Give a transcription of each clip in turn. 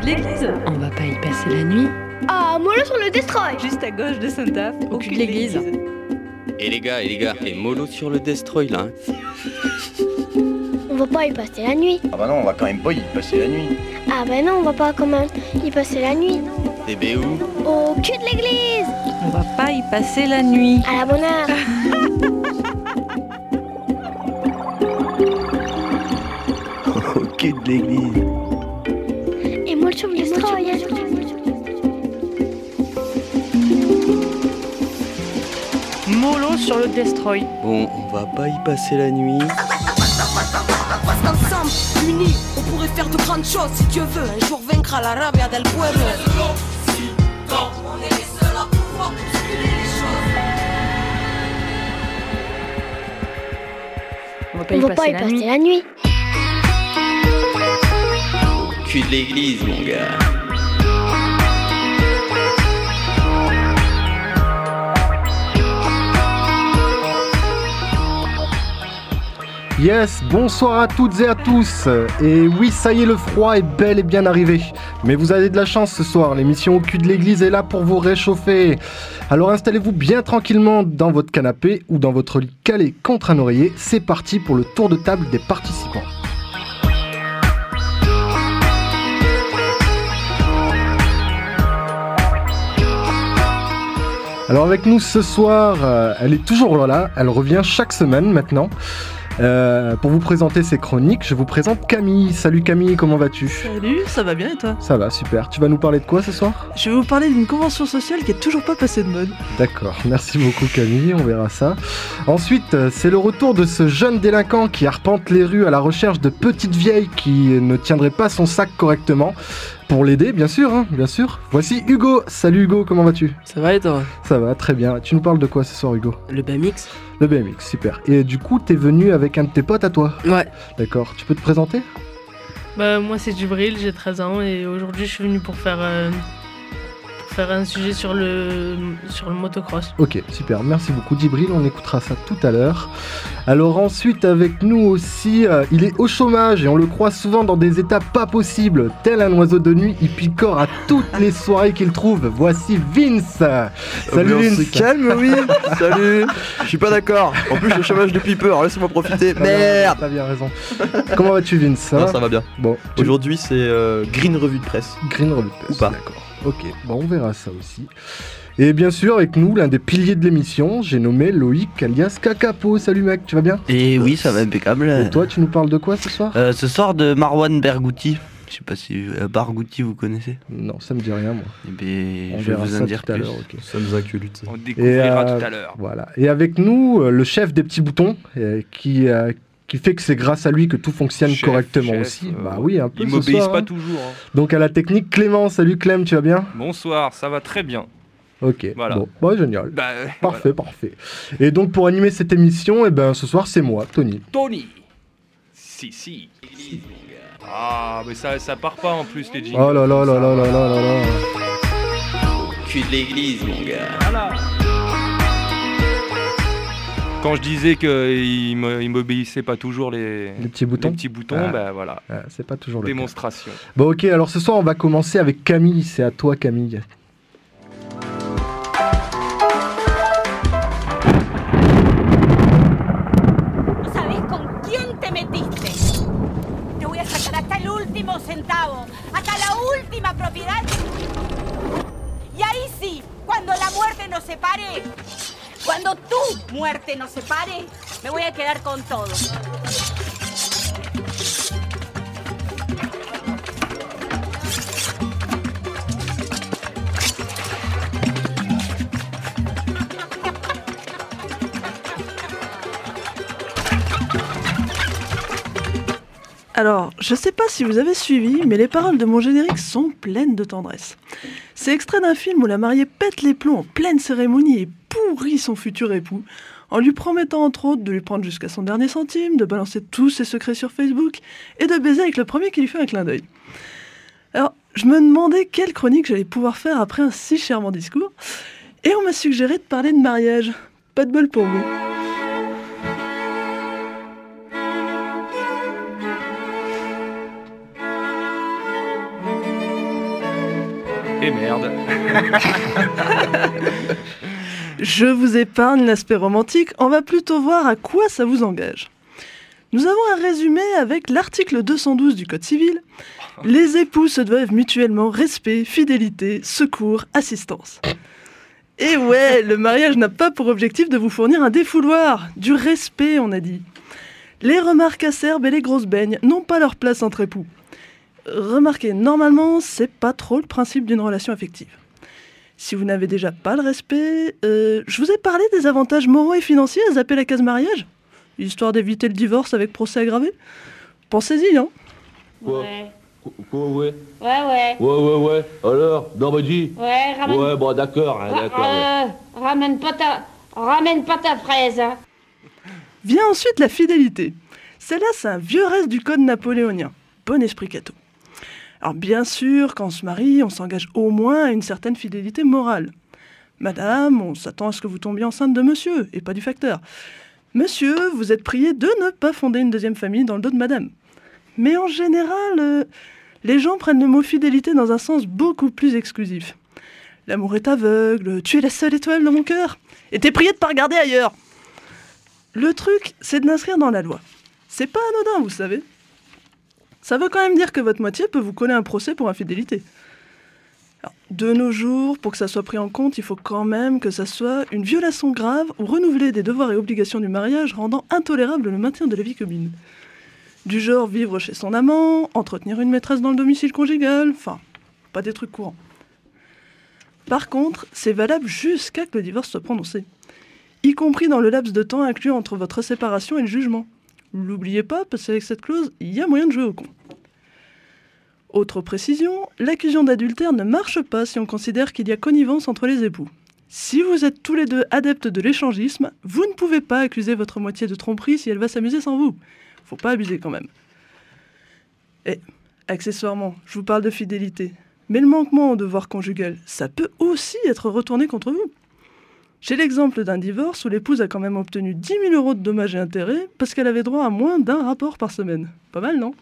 de l'église. On va pas y passer la nuit. Ah, mollo sur le destroy. Juste à gauche de Saint-Aph, au cul de l'église. Et les gars, et mollo sur le destroy là. On va pas y passer la nuit. Ah bah non, on va quand même pas y passer la nuit. Ah bah non, on va pas quand même y passer la nuit. TB où? Au cul de l'église. On va pas y passer la nuit. À la bonne heure. Au cul de l'église. Et mollo sur le destroy. Mollo sur le destroy. Bon, on va pas y passer la nuit. Parce qu'ensemble, unis, on pourrait faire de grandes choses. Si Dieu veut, un jour vaincra la rabia del pueblo. On est les seuls à pouvoir bousculer les choses. On va pas On y va pas passer y la passer nuit. la nuit. Au cul de l'église, mon gars. Yes, bonsoir à toutes et à tous. Et oui, ça y est, le froid est bel et bien arrivé. Mais vous avez de la chance ce soir, l'émission Au cul de l'église est là pour vous réchauffer. Alors installez-vous bien tranquillement dans votre canapé ou dans votre lit calé contre un oreiller. C'est parti pour le tour de table des participants. Alors avec nous ce soir, elle est toujours là, elle revient chaque semaine maintenant. Pour vous présenter ses chroniques, je vous présente Camille. Salut Camille, comment vas-tu ? Salut, ça va bien et toi ? Ça va, super. Tu vas nous parler de quoi ce soir ? Je vais vous parler d'une convention sociale qui est toujours pas passée de mode. D'accord, merci beaucoup Camille, on verra ça. Ensuite, c'est le retour de ce jeune délinquant qui arpente les rues à la recherche de petites vieilles qui ne tiendraient pas son sac correctement. Pour l'aider, bien sûr, hein, bien sûr. Voici Hugo. Salut Hugo, comment vas-tu ? Ça va et toi ? Ça va, très bien. Tu nous parles de quoi ce soir Hugo ? Le BMX ? Le BMX, super. Et du coup, t'es venu avec un de tes potes à toi ? Ouais. D'accord, tu peux te présenter ? Bah moi c'est Djibril, j'ai 13 ans et aujourd'hui je suis venu pour faire un sujet sur le motocross. Ok, super, merci beaucoup Djibril, on écoutera ça tout à l'heure. Alors ensuite avec nous aussi, il est au chômage et on le croise souvent dans des états pas possibles. Tel un oiseau de nuit, il picore à toutes les soirées qu'il trouve. Voici Vince. Salut Vince. C'est calme, oui. Salut. Je suis pas d'accord. En plus, j'ai le chômage depuis peu, alors laissez-moi profiter. Merde. T'as bien raison. Comment vas-tu Vince ? Ça va bien. Bon. Aujourd'hui, c'est Green Revue de Presse. Green Revue de Presse. Ou pas. D'accord. Ok, bon on verra ça aussi. Et bien sûr avec nous l'un des piliers de l'émission, j'ai nommé Loïc alias Kakapo. Salut mec, tu vas bien ? Et oui, ça va impeccable. Et toi tu nous parles de quoi ce soir ? Ce soir de Marwan Berghouti. Je sais pas si Barghouti vous connaissez. Non, ça me dit rien moi. Eh bien, On je vais verra vous ça en dire tout à plus. l'heure, ok. Ça nous inculute. On découvrira tout à l'heure. Voilà. Et avec nous le chef des petits boutons qui fait que c'est grâce à lui que tout fonctionne correctement aussi. Bah oui, un peu. Il ce m'obéisse soir, pas hein. toujours. Hein. Donc à la technique, Clément. Salut Clem, tu vas bien ? Bonsoir, ça va très bien. Ok, Voilà. bon, bah, génial. Parfait, voilà. parfait. Et donc pour animer cette émission, ce soir c'est moi, Tony. Tony. Si. Ah, mais ça part pas en plus les jingles. Oh là là là là là là là là. Au cul de l'église, mon gars. Voilà. Quand je disais qu'il m'obéissait pas toujours les petits boutons, bah voilà. C'est pas toujours le cas. Démonstration. Bon ok, alors ce soir on va commencer avec Camille, c'est à toi Camille. ¿Sabes con quién te metiste? Te voy a sacar hasta el último centavo, hasta la última propiedad. Y ahí sí, cuando la muerte nos separe, cuando tu muerte nos separe, me voy a quedar con todo. Alors, je sais pas si vous avez suivi, mais les paroles de mon générique sont pleines de tendresse. C'est extrait d'un film où la mariée pète les plombs en pleine cérémonie et pourrit son futur époux, en lui promettant entre autres de lui prendre jusqu'à son dernier centime, de balancer tous ses secrets sur Facebook et de baiser avec le premier qui lui fait un clin d'œil. Alors, je me demandais quelle chronique j'allais pouvoir faire après un si charmant discours, et on m'a suggéré de parler de mariage. Pas de bol pour vous. Et merde. Je vous épargne l'aspect romantique, on va plutôt voir à quoi ça vous engage. Nous avons un résumé avec l'article 212 du Code civil. Les époux se doivent mutuellement respect, fidélité, secours, assistance. Et ouais, le mariage n'a pas pour objectif de vous fournir un défouloir, du respect on a dit. Les remarques acerbes et les grosses beignes n'ont pas leur place entre époux. Remarquez, normalement, c'est pas trop le principe d'une relation affective. Si vous n'avez déjà pas le respect, je vous ai parlé des avantages moraux et financiers à zapper la case mariage, histoire d'éviter le divorce avec procès aggravé. Pensez-y, hein. Ouais. Quoi, ouais? Ouais. Ouais. Alors, non, vas-y. Ouais, ramène... Ouais, bon, d'accord, ouais. Ramène pas ta fraise, hein. Vient ensuite la fidélité. Celle-là, c'est un vieux reste du code napoléonien. Bon esprit Cato. Alors bien sûr, quand on se marie, on s'engage au moins à une certaine fidélité morale. Madame, on s'attend à ce que vous tombiez enceinte de monsieur, et pas du facteur. Monsieur, vous êtes prié de ne pas fonder une deuxième famille dans le dos de madame. Mais en général, les gens prennent le mot fidélité dans un sens beaucoup plus exclusif. L'amour est aveugle, tu es la seule étoile dans mon cœur, et t'es prié de pas regarder ailleurs. Le truc, c'est de l'inscrire dans la loi. C'est pas anodin, vous savez. Ça veut quand même dire que votre moitié peut vous coller un procès pour infidélité. Alors, de nos jours, pour que ça soit pris en compte, il faut quand même que ça soit une violation grave ou renouveler des devoirs et obligations du mariage rendant intolérable le maintien de la vie commune. Du genre vivre chez son amant, entretenir une maîtresse dans le domicile conjugal, enfin, pas des trucs courants. Par contre, c'est valable jusqu'à que le divorce soit prononcé, y compris dans le laps de temps inclus entre votre séparation et le jugement. L'oubliez pas, parce qu'avec cette clause, il y a moyen de jouer au con. Autre précision, l'accusation d'adultère ne marche pas si on considère qu'il y a connivence entre les époux. Si vous êtes tous les deux adeptes de l'échangisme, vous ne pouvez pas accuser votre moitié de tromperie si elle va s'amuser sans vous. Faut pas abuser quand même. Et, accessoirement, je vous parle de fidélité. Mais le manquement au devoir conjugal, ça peut aussi être retourné contre vous. J'ai l'exemple d'un divorce où l'épouse a quand même obtenu 10 000 € de dommages et intérêts parce qu'elle avait droit à moins d'un rapport par semaine. Pas mal, non?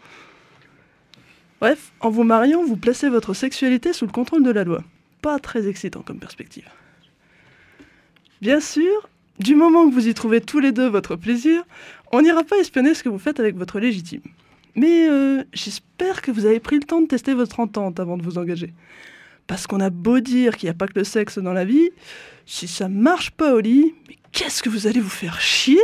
Bref, en vous mariant, vous placez votre sexualité sous le contrôle de la loi. Pas très excitant comme perspective. Bien sûr, du moment que vous y trouvez tous les deux votre plaisir, on n'ira pas espionner ce que vous faites avec votre légitime. Mais j'espère que vous avez pris le temps de tester votre entente avant de vous engager. Parce qu'on a beau dire qu'il n'y a pas que le sexe dans la vie, si ça marche pas au lit, mais qu'est-ce que vous allez vous faire chier?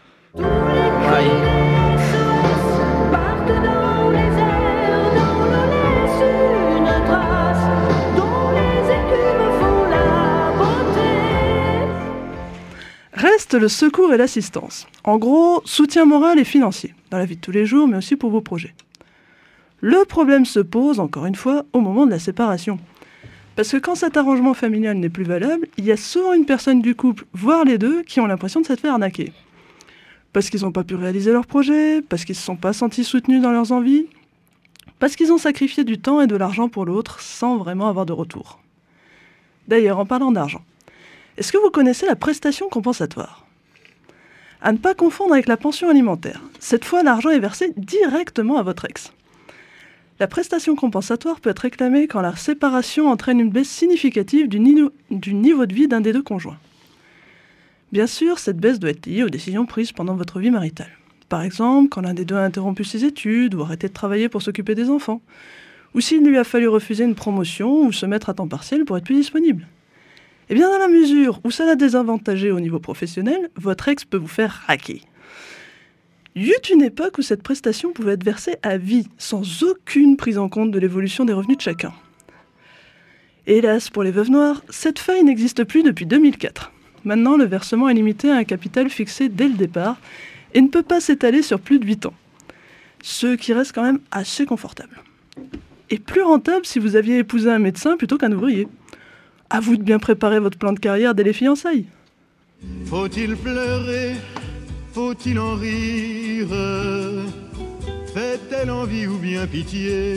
Reste le secours et l'assistance. En gros, soutien moral et financier, dans la vie de tous les jours, mais aussi pour vos projets. Le problème se pose, encore une fois, au moment de la séparation. Parce que quand cet arrangement familial n'est plus valable, il y a souvent une personne du couple, voire les deux, qui ont l'impression de s'être fait arnaquer. Parce qu'ils n'ont pas pu réaliser leur projet, parce qu'ils ne se sont pas sentis soutenus dans leurs envies, parce qu'ils ont sacrifié du temps et de l'argent pour l'autre sans vraiment avoir de retour. D'ailleurs, en parlant d'argent, est-ce que vous connaissez la prestation compensatoire? À ne pas confondre avec la pension alimentaire. Cette fois, l'argent est versé directement à votre ex. La prestation compensatoire peut être réclamée quand la séparation entraîne une baisse significative du niveau de vie d'un des deux conjoints. Bien sûr, cette baisse doit être liée aux décisions prises pendant votre vie maritale. Par exemple, quand l'un des deux a interrompu ses études ou arrêté de travailler pour s'occuper des enfants, ou s'il lui a fallu refuser une promotion ou se mettre à temps partiel pour être plus disponible. Eh bien, dans la mesure où ça l'a désavantagé au niveau professionnel, votre ex peut vous faire raquer. Il y eut une époque où cette prestation pouvait être versée à vie, sans aucune prise en compte de l'évolution des revenus de chacun. Hélas, pour les veuves noires, cette faille n'existe plus depuis 2004. Maintenant, le versement est limité à un capital fixé dès le départ et ne peut pas s'étaler sur plus de 8 ans. Ce qui reste quand même assez confortable. Et plus rentable si vous aviez épousé un médecin plutôt qu'un ouvrier. À vous de bien préparer votre plan de carrière dès les fiançailles. Faut-il pleurer? Faut-il en rire? Fait-elle envie ou bien pitié?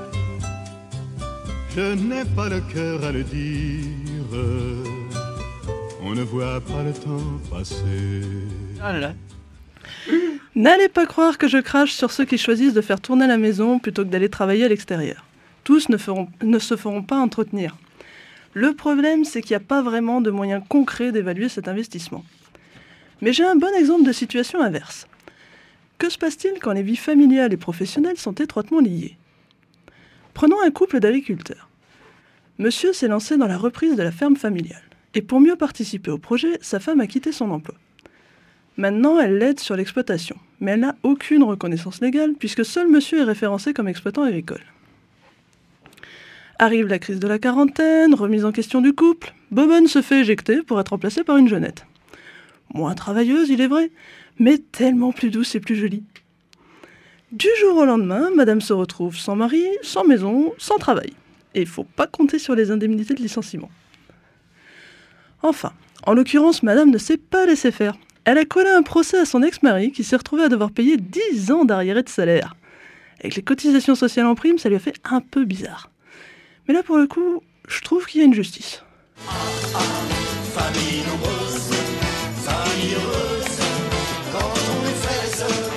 Je n'ai pas le cœur à le dire. On ne voit pas le temps passer. N'allez pas croire que je crache sur ceux qui choisissent de faire tourner la maison plutôt que d'aller travailler à l'extérieur. Tous ne se feront pas entretenir. Le problème, c'est qu'il n'y a pas vraiment de moyens concrets d'évaluer cet investissement. Mais j'ai un bon exemple de situation inverse. Que se passe-t-il quand les vies familiales et professionnelles sont étroitement liées ? Prenons un couple d'agriculteurs. Monsieur s'est lancé dans la reprise de la ferme familiale. Et pour mieux participer au projet, sa femme a quitté son emploi. Maintenant, elle l'aide sur l'exploitation. Mais elle n'a aucune reconnaissance légale puisque seul monsieur est référencé comme exploitant agricole. Arrive la crise de la quarantaine, remise en question du couple. Bobonne se fait éjecter pour être remplacée par une jeunette. Moins travailleuse, il est vrai, mais tellement plus douce et plus jolie. Du jour au lendemain, madame se retrouve sans mari, sans maison, sans travail. Et il faut pas compter sur les indemnités de licenciement. Enfin, en l'occurrence, madame ne s'est pas laissée faire. Elle a collé un procès à son ex-mari qui s'est retrouvé à devoir payer 10 ans d'arriérés de salaire. Avec les cotisations sociales en prime, ça lui a fait un peu bizarre. Mais là, pour le coup, je trouve qu'il y a une justice. Famille nombreuse, famille heureuse, quand on est frères et sœurs.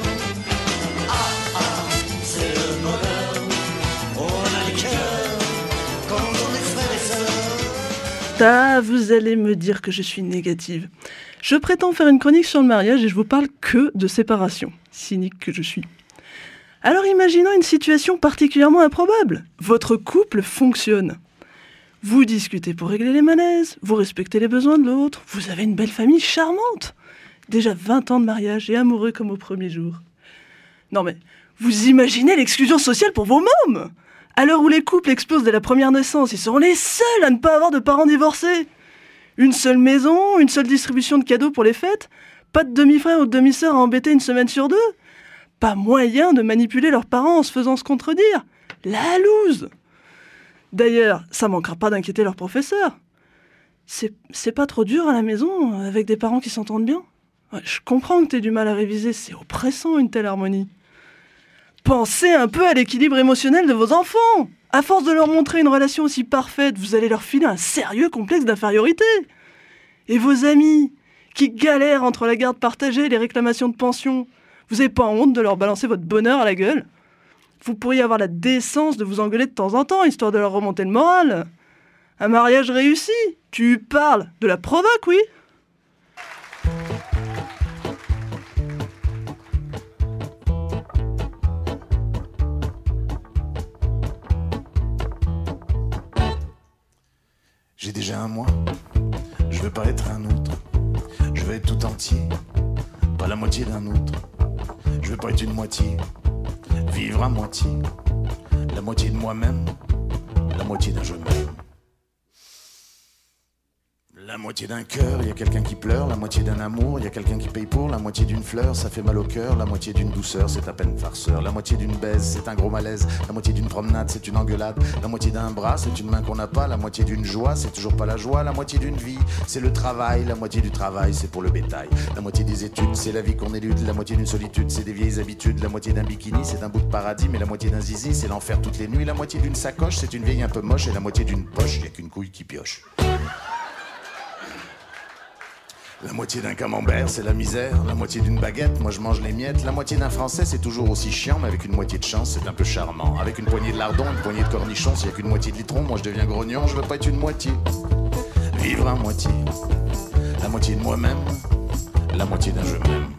C'est le bonheur, on a le cœur, quand on est frères et sœurs. Ah, vous allez me dire que je suis négative. Je prétends faire une chronique sur le mariage et je vous parle que de séparation. Cynique que je suis. Alors imaginons une situation particulièrement improbable. Votre couple fonctionne. Vous discutez pour régler les malaises, vous respectez les besoins de l'autre, vous avez une belle famille charmante. Déjà 20 ans de mariage et amoureux comme au premier jour. Non mais, vous imaginez l'exclusion sociale pour vos mômes ? À l'heure où les couples explosent dès la première naissance, ils seront les seuls à ne pas avoir de parents divorcés. Une seule maison, une seule distribution de cadeaux pour les fêtes, pas de demi-frère ou de demi-sœur à embêter une semaine sur 2. Pas moyen de manipuler leurs parents en se faisant se contredire. La loose. D'ailleurs, ça manquera pas d'inquiéter leurs professeurs. C'est pas trop dur à la maison, avec des parents qui s'entendent bien ? Ouais, je comprends que t'aies du mal à réviser, c'est oppressant une telle harmonie. Pensez un peu à l'équilibre émotionnel de vos enfants. À force de leur montrer une relation aussi parfaite, vous allez leur filer un sérieux complexe d'infériorité. Et vos amis, qui galèrent entre la garde partagée et les réclamations de pension, vous n'avez pas honte de leur balancer votre bonheur à la gueule ? Vous pourriez avoir la décence de vous engueuler de temps en temps, histoire de leur remonter le moral. Un mariage réussi, tu parles de la provoque, oui ? J'ai déjà un moi, je veux pas être un autre. Je veux être tout entier, pas la moitié d'un autre. Je veux pas être une moitié, vivre à moitié. La moitié de moi-même, la moitié d'un je m'aime. La moitié d'un cœur, y a quelqu'un qui pleure. La moitié d'un amour, y a quelqu'un qui paye pour. La moitié d'une fleur, ça fait mal au cœur. La moitié d'une douceur, c'est à peine farceur. La moitié d'une baise, c'est un gros malaise. La moitié d'une promenade, c'est une engueulade. La moitié d'un bras, c'est une main qu'on n'a pas. La moitié d'une joie, c'est toujours pas la joie. La moitié d'une vie, c'est le travail. La moitié du travail, c'est pour le bétail. La moitié des études, c'est la vie qu'on élude. La moitié d'une solitude, c'est des vieilles habitudes. La moitié d'un bikini, c'est un bout de paradis. Mais la moitié d'un zizi, c'est l'enfer toutes les nuits. La moitié d'une sacoche, c'est une vieille un peu moche. Et la moitié d'une poche, y a qu'une couille qui pioche. La moitié d'un camembert, c'est la misère. La moitié d'une baguette, moi je mange les miettes. La moitié d'un français, c'est toujours aussi chiant. Mais avec une moitié de chance, c'est un peu charmant. Avec une poignée de lardons, une poignée de cornichons. S'il y a qu'une moitié de litron, moi je deviens grognon. Je veux pas être une moitié, vivre à moitié. La moitié de moi-même, la moitié d'un je m'aime.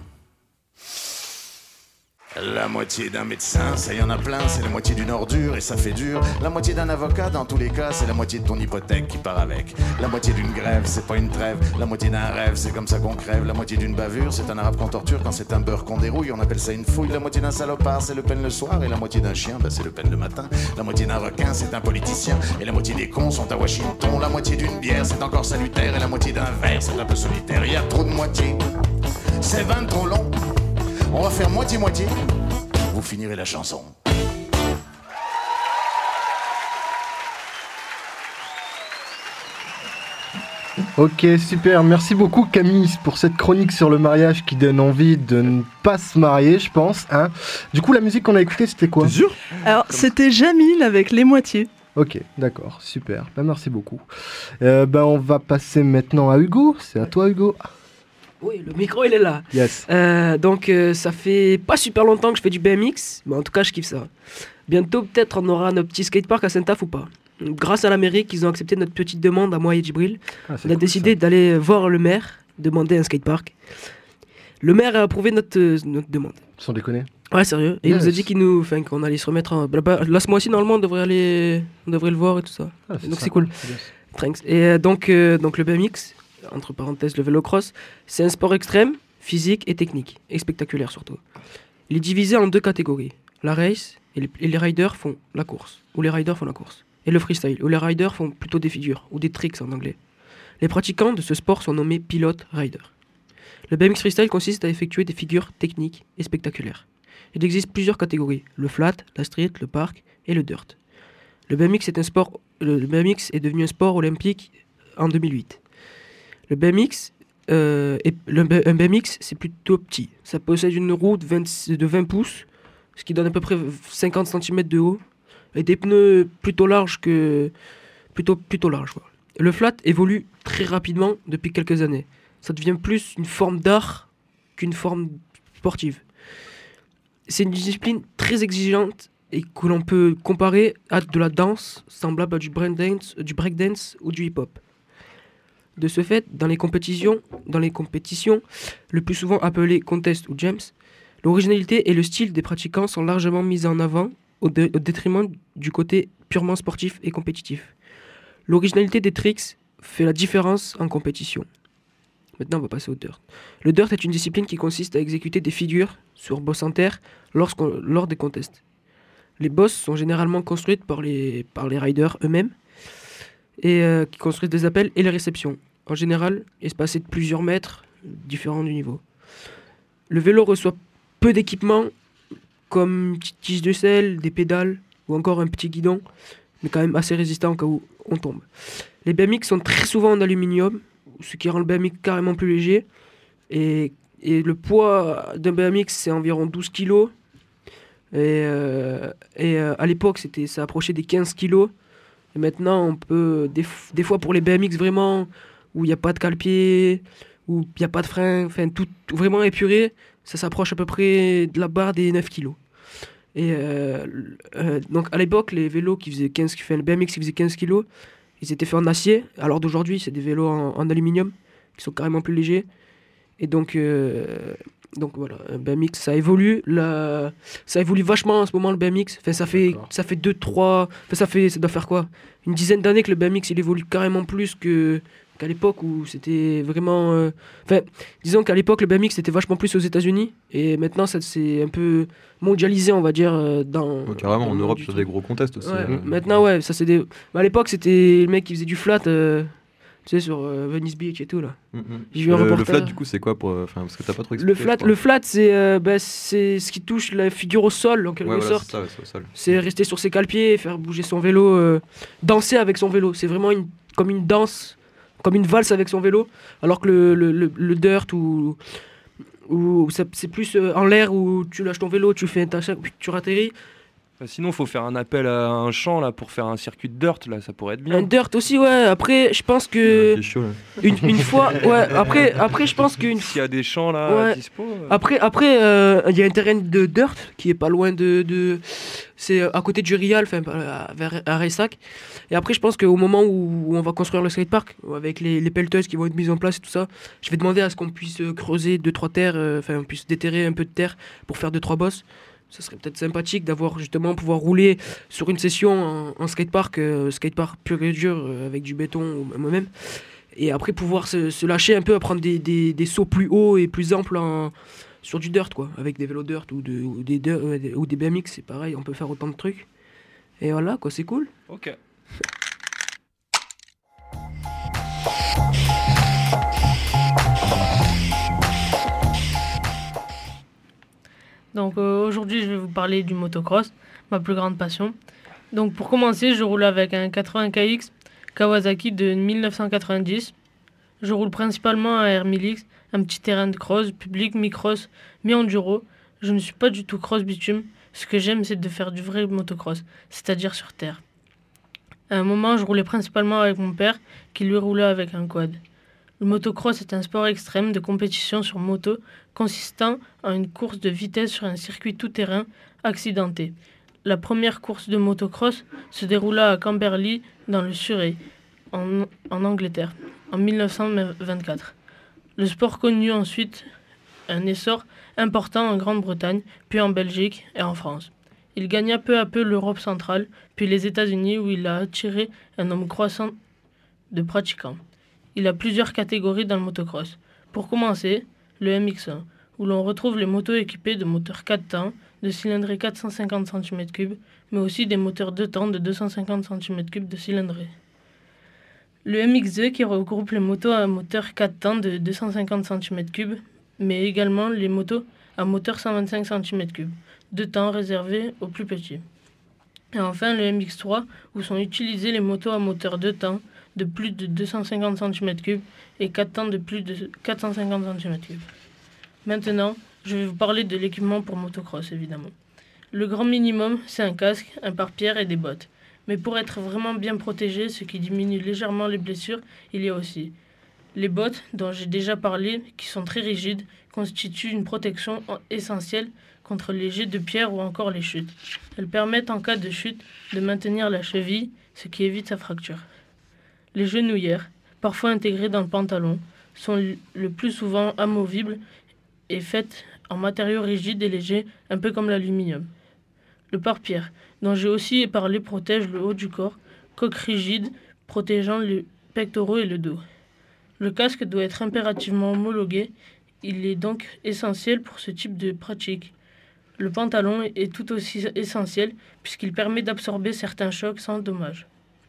La moitié d'un médecin, ça y en a plein, c'est la moitié d'une ordure et ça fait dur. La moitié d'un avocat, dans tous les cas, c'est la moitié de ton hypothèque qui part avec. La moitié d'une grève, c'est pas une trêve. La moitié d'un rêve, c'est comme ça qu'on crève. La moitié d'une bavure, c'est un arabe qu'on torture. Quand c'est un beurre qu'on dérouille, on appelle ça une fouille. La moitié d'un salopard, c'est Le Pen le soir. Et la moitié d'un chien, c'est Le Pen le matin. La moitié d'un requin, c'est un politicien. Et la moitié des cons sont à Washington. La moitié d'une bière, c'est encore salutaire. Et la moitié d'un verre, c'est un peu solitaire. Il y a trop de moitié, c'est 20 trop long. On va faire moitié-moitié. Vous finirez la chanson. Ok, super. Merci beaucoup Camille pour cette chronique sur le mariage qui donne envie de ne pas se marier, je pense. Hein. Du coup, la musique qu'on a écoutée, c'était quoi ? T'es sûr ? Alors, c'était Jamil avec Les Moitiés. Ok, d'accord, super. Merci beaucoup. On va passer maintenant à Hugo. C'est à toi, Hugo. Oui, le micro, il est là. Yes. Donc, ça fait pas super longtemps que je fais du BMX, mais en tout cas, je kiffe ça. Bientôt, peut-être, on aura notre petit skatepark à Saint-Aph ou pas. grâce à l'Amérique, ils ont accepté notre petite demande à moi et Djibril. Ah, c'est On a cool, décidé d'aller voir le maire, demander un skatepark. Le maire a approuvé notre demande. Sans déconner. Ouais, sérieux. Et il Yes. nous a dit qu'on allait se remettre en... Là, ce mois-ci, normalement, on devrait le voir et tout ça. Ah, Et donc, c'est sympa. cool. Yes. Thanks. Et donc le BMX, entre parenthèses le vélocross, c'est un sport extrême, physique et technique, et spectaculaire surtout. Il est divisé en 2 catégories. La race, et les riders font la course, ou les riders font la course. Et le freestyle, où les riders font plutôt des figures, ou des tricks en anglais. Les pratiquants de ce sport sont nommés pilotes riders. Le BMX freestyle consiste à effectuer des figures techniques et spectaculaires. Il existe plusieurs catégories, le flat, la street, le park et le dirt. Le BMX est devenu un sport olympique en 2008. Un BMX, c'est plutôt petit. Ça possède une roue de 20 pouces, ce qui donne à peu près 50 cm de haut, et des pneus plutôt larges plutôt larges, quoi. Le flat évolue très rapidement depuis quelques années. Ça devient plus une forme d'art qu'une forme sportive. C'est une discipline très exigeante et que l'on peut comparer à de la danse semblable à du breakdance ou du hip-hop. De ce fait, dans les compétitions, le plus souvent appelées contests ou jams, l'originalité et le style des pratiquants sont largement mis en avant au détriment du côté purement sportif et compétitif. L'originalité des tricks fait la différence en compétition. Maintenant, on va passer au dirt. Le dirt est une discipline qui consiste à exécuter des figures sur boss en terre lors des contests. Les bosses sont généralement construites par les riders eux-mêmes et qui construisent des appels et les réceptions. En général, espacés de plusieurs mètres, différents du niveau. Le vélo reçoit peu d'équipements comme une petite tige de sel, des pédales ou encore un petit guidon, mais quand même assez résistant au cas où on tombe. Les BMX sont très souvent en aluminium, ce qui rend le BMX carrément plus léger. Et le poids d'un BMX, c'est environ 12 kg. Et à l'époque, ça approchait des 15 kg. Et maintenant, on peut, des fois pour les BMX vraiment, où il n'y a pas de cale-pied, où il n'y a pas de frein, enfin tout vraiment épuré, ça s'approche à peu près de la barre des 9 kg. Et donc à l'époque, les vélos qui faisaient 15 kg, le BMX qui faisait 15 kg, ils étaient faits en acier. Alors d'aujourd'hui, c'est des vélos en aluminium qui sont carrément plus légers. Et donc voilà, BMX, ça évolue. Ça évolue vachement en ce moment, le BMX. Enfin, ça fait 2-3... Enfin, ça doit faire quoi, une dizaine d'années que le BMX, il évolue carrément plus qu'à l'époque où c'était vraiment... Enfin, disons qu'à l'époque, le BMX, c'était vachement plus aux États-Unis. Et maintenant, ça s'est un peu mondialisé, on va dire, carrément, en Europe, il y a des gros contests aussi. Ouais, maintenant, ouais, ça c'est des... à l'époque, c'était le mec qui faisait du flat... tu sais, sur Venice Beach et tout, là. J'ai vu un reportage. Le flat, du coup, c'est quoi parce que t'as pas trop expliqué. Le flat, c'est ce qui touche la figure au sol, en quelque sorte. C'est ça, c'est au sol. C'est rester sur ses cale-pieds, faire bouger son vélo, danser avec son vélo. C'est vraiment comme une danse, comme une valse avec son vélo. Alors que le dirt ou c'est plus en l'air où tu lâches ton vélo, tu fais un tachin, puis tu ratterris. Sinon, faut faire un appel à un champ là pour faire un circuit de dirt là, ça pourrait être bien. Un dirt aussi, ouais. Après, je pense que une fois, ouais. Après, je pense qu'une s'il y a des champs là à dispo. Après, il y a un terrain de dirt qui est pas loin de c'est à côté du Rial, enfin vers Ressac. Et après, je pense qu'au moment où on va construire le skatepark, avec les pelleteuses qui vont être mises en place et tout ça, je vais demander à ce qu'on puisse creuser 2-3 terres, enfin on puisse déterrer un peu de terre pour faire 2-3 bosses. Ça serait peut-être sympathique d'avoir justement pouvoir rouler sur une session en skatepark pur et dur avec du béton ou moi-même. Et après pouvoir se lâcher un peu à prendre des sauts plus hauts et plus amples sur du dirt, quoi. Avec des vélos dirt ou des BMX, c'est pareil, on peut faire autant de trucs. Et voilà, quoi, c'est cool. Ok. Donc aujourd'hui, je vais vous parler du motocross, ma plus grande passion. Donc pour commencer, je roule avec un 80 KX Kawasaki de 1990. Je roule principalement à R1000X, un petit terrain de cross, public, mi-cross, mi-enduro. Je ne suis pas du tout cross bitume. Ce que j'aime, c'est de faire du vrai motocross, c'est-à-dire sur terre. À un moment, je roulais principalement avec mon père, qui lui roulait avec un quad. Le motocross est un sport extrême de compétition sur moto consistant en une course de vitesse sur un circuit tout-terrain accidenté. La première course de motocross se déroula à Camberley, dans le Surrey, en Angleterre, en 1924. Le sport connut ensuite un essor important en Grande-Bretagne, puis en Belgique et en France. Il gagna peu à peu l'Europe centrale, puis les États-Unis, où il a attiré un nombre croissant de pratiquants. Il a plusieurs catégories dans le motocross. Pour commencer, le MX1, où l'on retrouve les motos équipées de moteurs 4 temps, de cylindrée 450 cm3, mais aussi des moteurs 2 temps de 250 cm3 de cylindrée. Le MX2 qui regroupe les motos à moteur 4 temps de 250 cm3, mais également les motos à moteur 125 cm3, 2 temps réservés aux plus petits. Et enfin le MX3, où sont utilisés les motos à moteur 2 temps de plus de 250 cm3 et 4 temps de plus de 450 cm3. Maintenant, je vais vous parler de l'équipement pour motocross, évidemment. Le grand minimum, c'est un casque, un pare-pierre et des bottes. Mais pour être vraiment bien protégé, ce qui diminue légèrement les blessures, il y a aussi les bottes, dont j'ai déjà parlé, qui sont très rigides, constituent une protection essentielle contre les jets de pierre ou encore les chutes. Elles permettent en cas de chute de maintenir la cheville, ce qui évite sa fracture. Les genouillères, parfois intégrées dans le pantalon, sont le plus souvent amovibles et faites en matériaux rigides et légers, un peu comme l'aluminium. Le pare-pierre, dont j'ai aussi parlé, protège le haut du corps, coque rigide, protégeant les pectoraux et le dos. Le casque doit être impérativement homologué, il est donc essentiel pour ce type de pratique. Le pantalon est tout aussi essentiel puisqu'il permet d'absorber certains chocs sans dommage.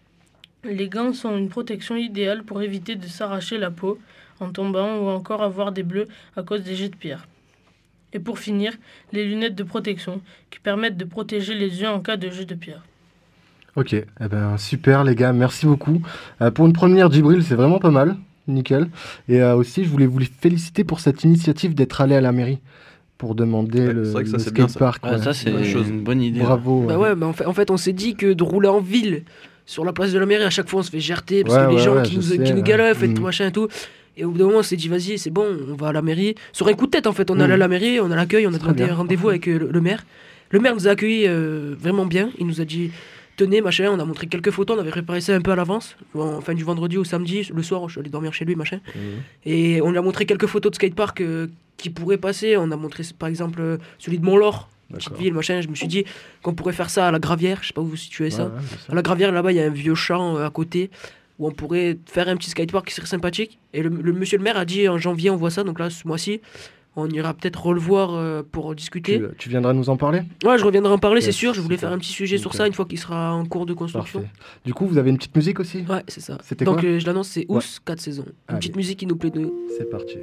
Les gants sont une protection idéale pour éviter de s'arracher la peau en tombant ou encore avoir des bleus à cause des jets de pierre. Et pour finir, les lunettes de protection qui permettent de protéger les yeux en cas de jet de pierre. Ok, eh ben, super les gars, merci beaucoup. Pour une première Djibril, c'est vraiment pas mal, nickel. Et aussi, je voulais vous féliciter pour cette initiative d'être allé à la mairie pour demander le skatepark. Ça, c'est une bonne idée. Bravo. Bah ouais, en fait, on s'est dit que de rouler en ville, sur la place de la mairie, à chaque fois, on se fait gerter, parce que les gens qui nous galèrent, tout machin et tout. Et au bout d'un moment, on s'est dit, vas-y, c'est bon, on va à la mairie. Sur un coup de tête, en fait, on est allé à la mairie, on a l'accueil, on a demandé un rendez-vous avec le maire. Le maire nous a accueillis vraiment bien. Il nous a dit, tenez, machin, on a montré quelques photos, on avait préparé ça un peu à l'avance. En fin du vendredi au samedi, le soir, je suis allé dormir chez lui, machin. Et on lui a montré quelques photos de skatepark qui pourraient passer. On a montré, par exemple, celui de Montlore, petite ville, machin. Je me suis dit qu'on pourrait faire ça à la Gravière, je sais pas où vous situez ça. À la Gravière, là-bas, il y a un vieux champ à côté, où on pourrait faire un petit skatepark qui serait sympathique. Et le monsieur le maire a dit en janvier on voit ça, donc là ce mois-ci on ira peut-être revoir pour discuter. Tu viendras nous en parler ? Ouais, je reviendrai en parler, c'est sûr. Je voulais faire un petit sujet sur ça une fois qu'il sera en cours de construction. Parfait. Du coup, vous avez une petite musique aussi ? Ouais, c'est ça. C'était donc quoi je l'annonce, c'est Ous, 4 saisons. Une petite musique qui nous plaît de... C'est parti.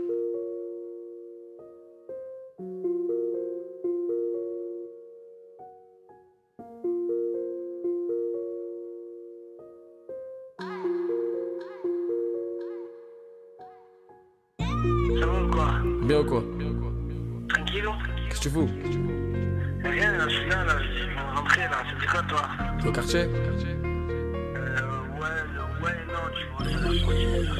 Bien ou quoi? Tranquille. Qu'est-ce que tu fous? Rien, là, je suis là, je viens de rentrer, là. Ça fait quoi, toi? Au quartier? Ouais, non, tu vois.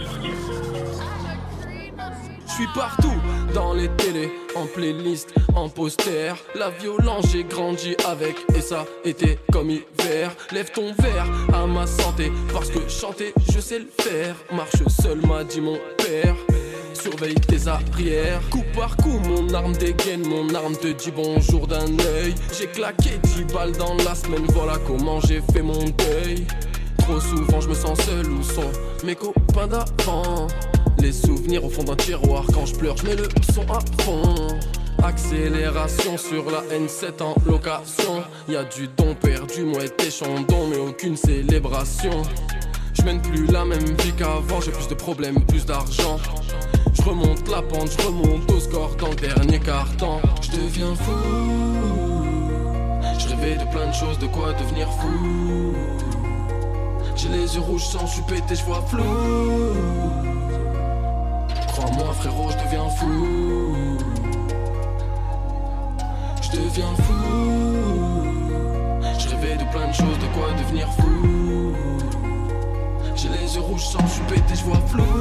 Je suis partout, dans les télés, en playlist, en poster. La violence, j'ai grandi avec, et ça était comme hiver. Lève ton verre à ma santé, parce que chanter, je sais le faire. Marche seul, m'a dit mon père. Surveille tes arrières. Coup par coup, mon arme dégaine, mon arme te dit bonjour d'un œil. J'ai claqué 10 balles dans la semaine, voilà comment j'ai fait mon deuil. Trop souvent, je me sens seul, où sont mes copains d'avant? Les souvenirs au fond d'un tiroir, quand je pleure, je mets le son à fond. Accélération sur la N7 en location. Y'a du don perdu, mouette et chandon, mais aucune célébration. Je mène plus la même vie qu'avant, j'ai plus de problèmes, plus d'argent. Je remonte la pente, je remonte au score dans le dernier quart-temps. Je deviens fou. Je rêvais de plein de choses, de quoi devenir fou. J'ai les yeux rouges, sans je suis pété, je vois flou. Crois-moi frérot, je deviens fou. Je deviens fou. Je rêvais de plein de choses, de quoi devenir fou. J'ai les yeux rouges, sans je suis pété, je vois flou.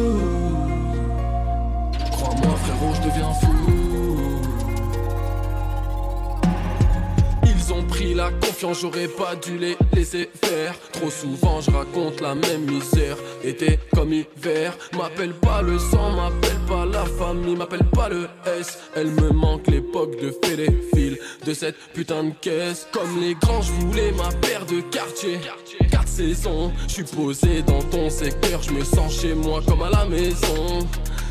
Crois-moi frérot, je deviens fou. Ils ont pris pris la confiance, j'aurais pas dû les laisser faire. Trop souvent je raconte la même misère, été comme hiver. M'appelle pas le sang, m'appelle pas la famille, m'appelle pas le S. Elle me manque l'époque de faire les fils de cette putain de caisse. Comme les grands, je voulais ma paire de quartier. 4 saisons, je suis posé dans ton secteur, je me sens chez moi comme à la maison.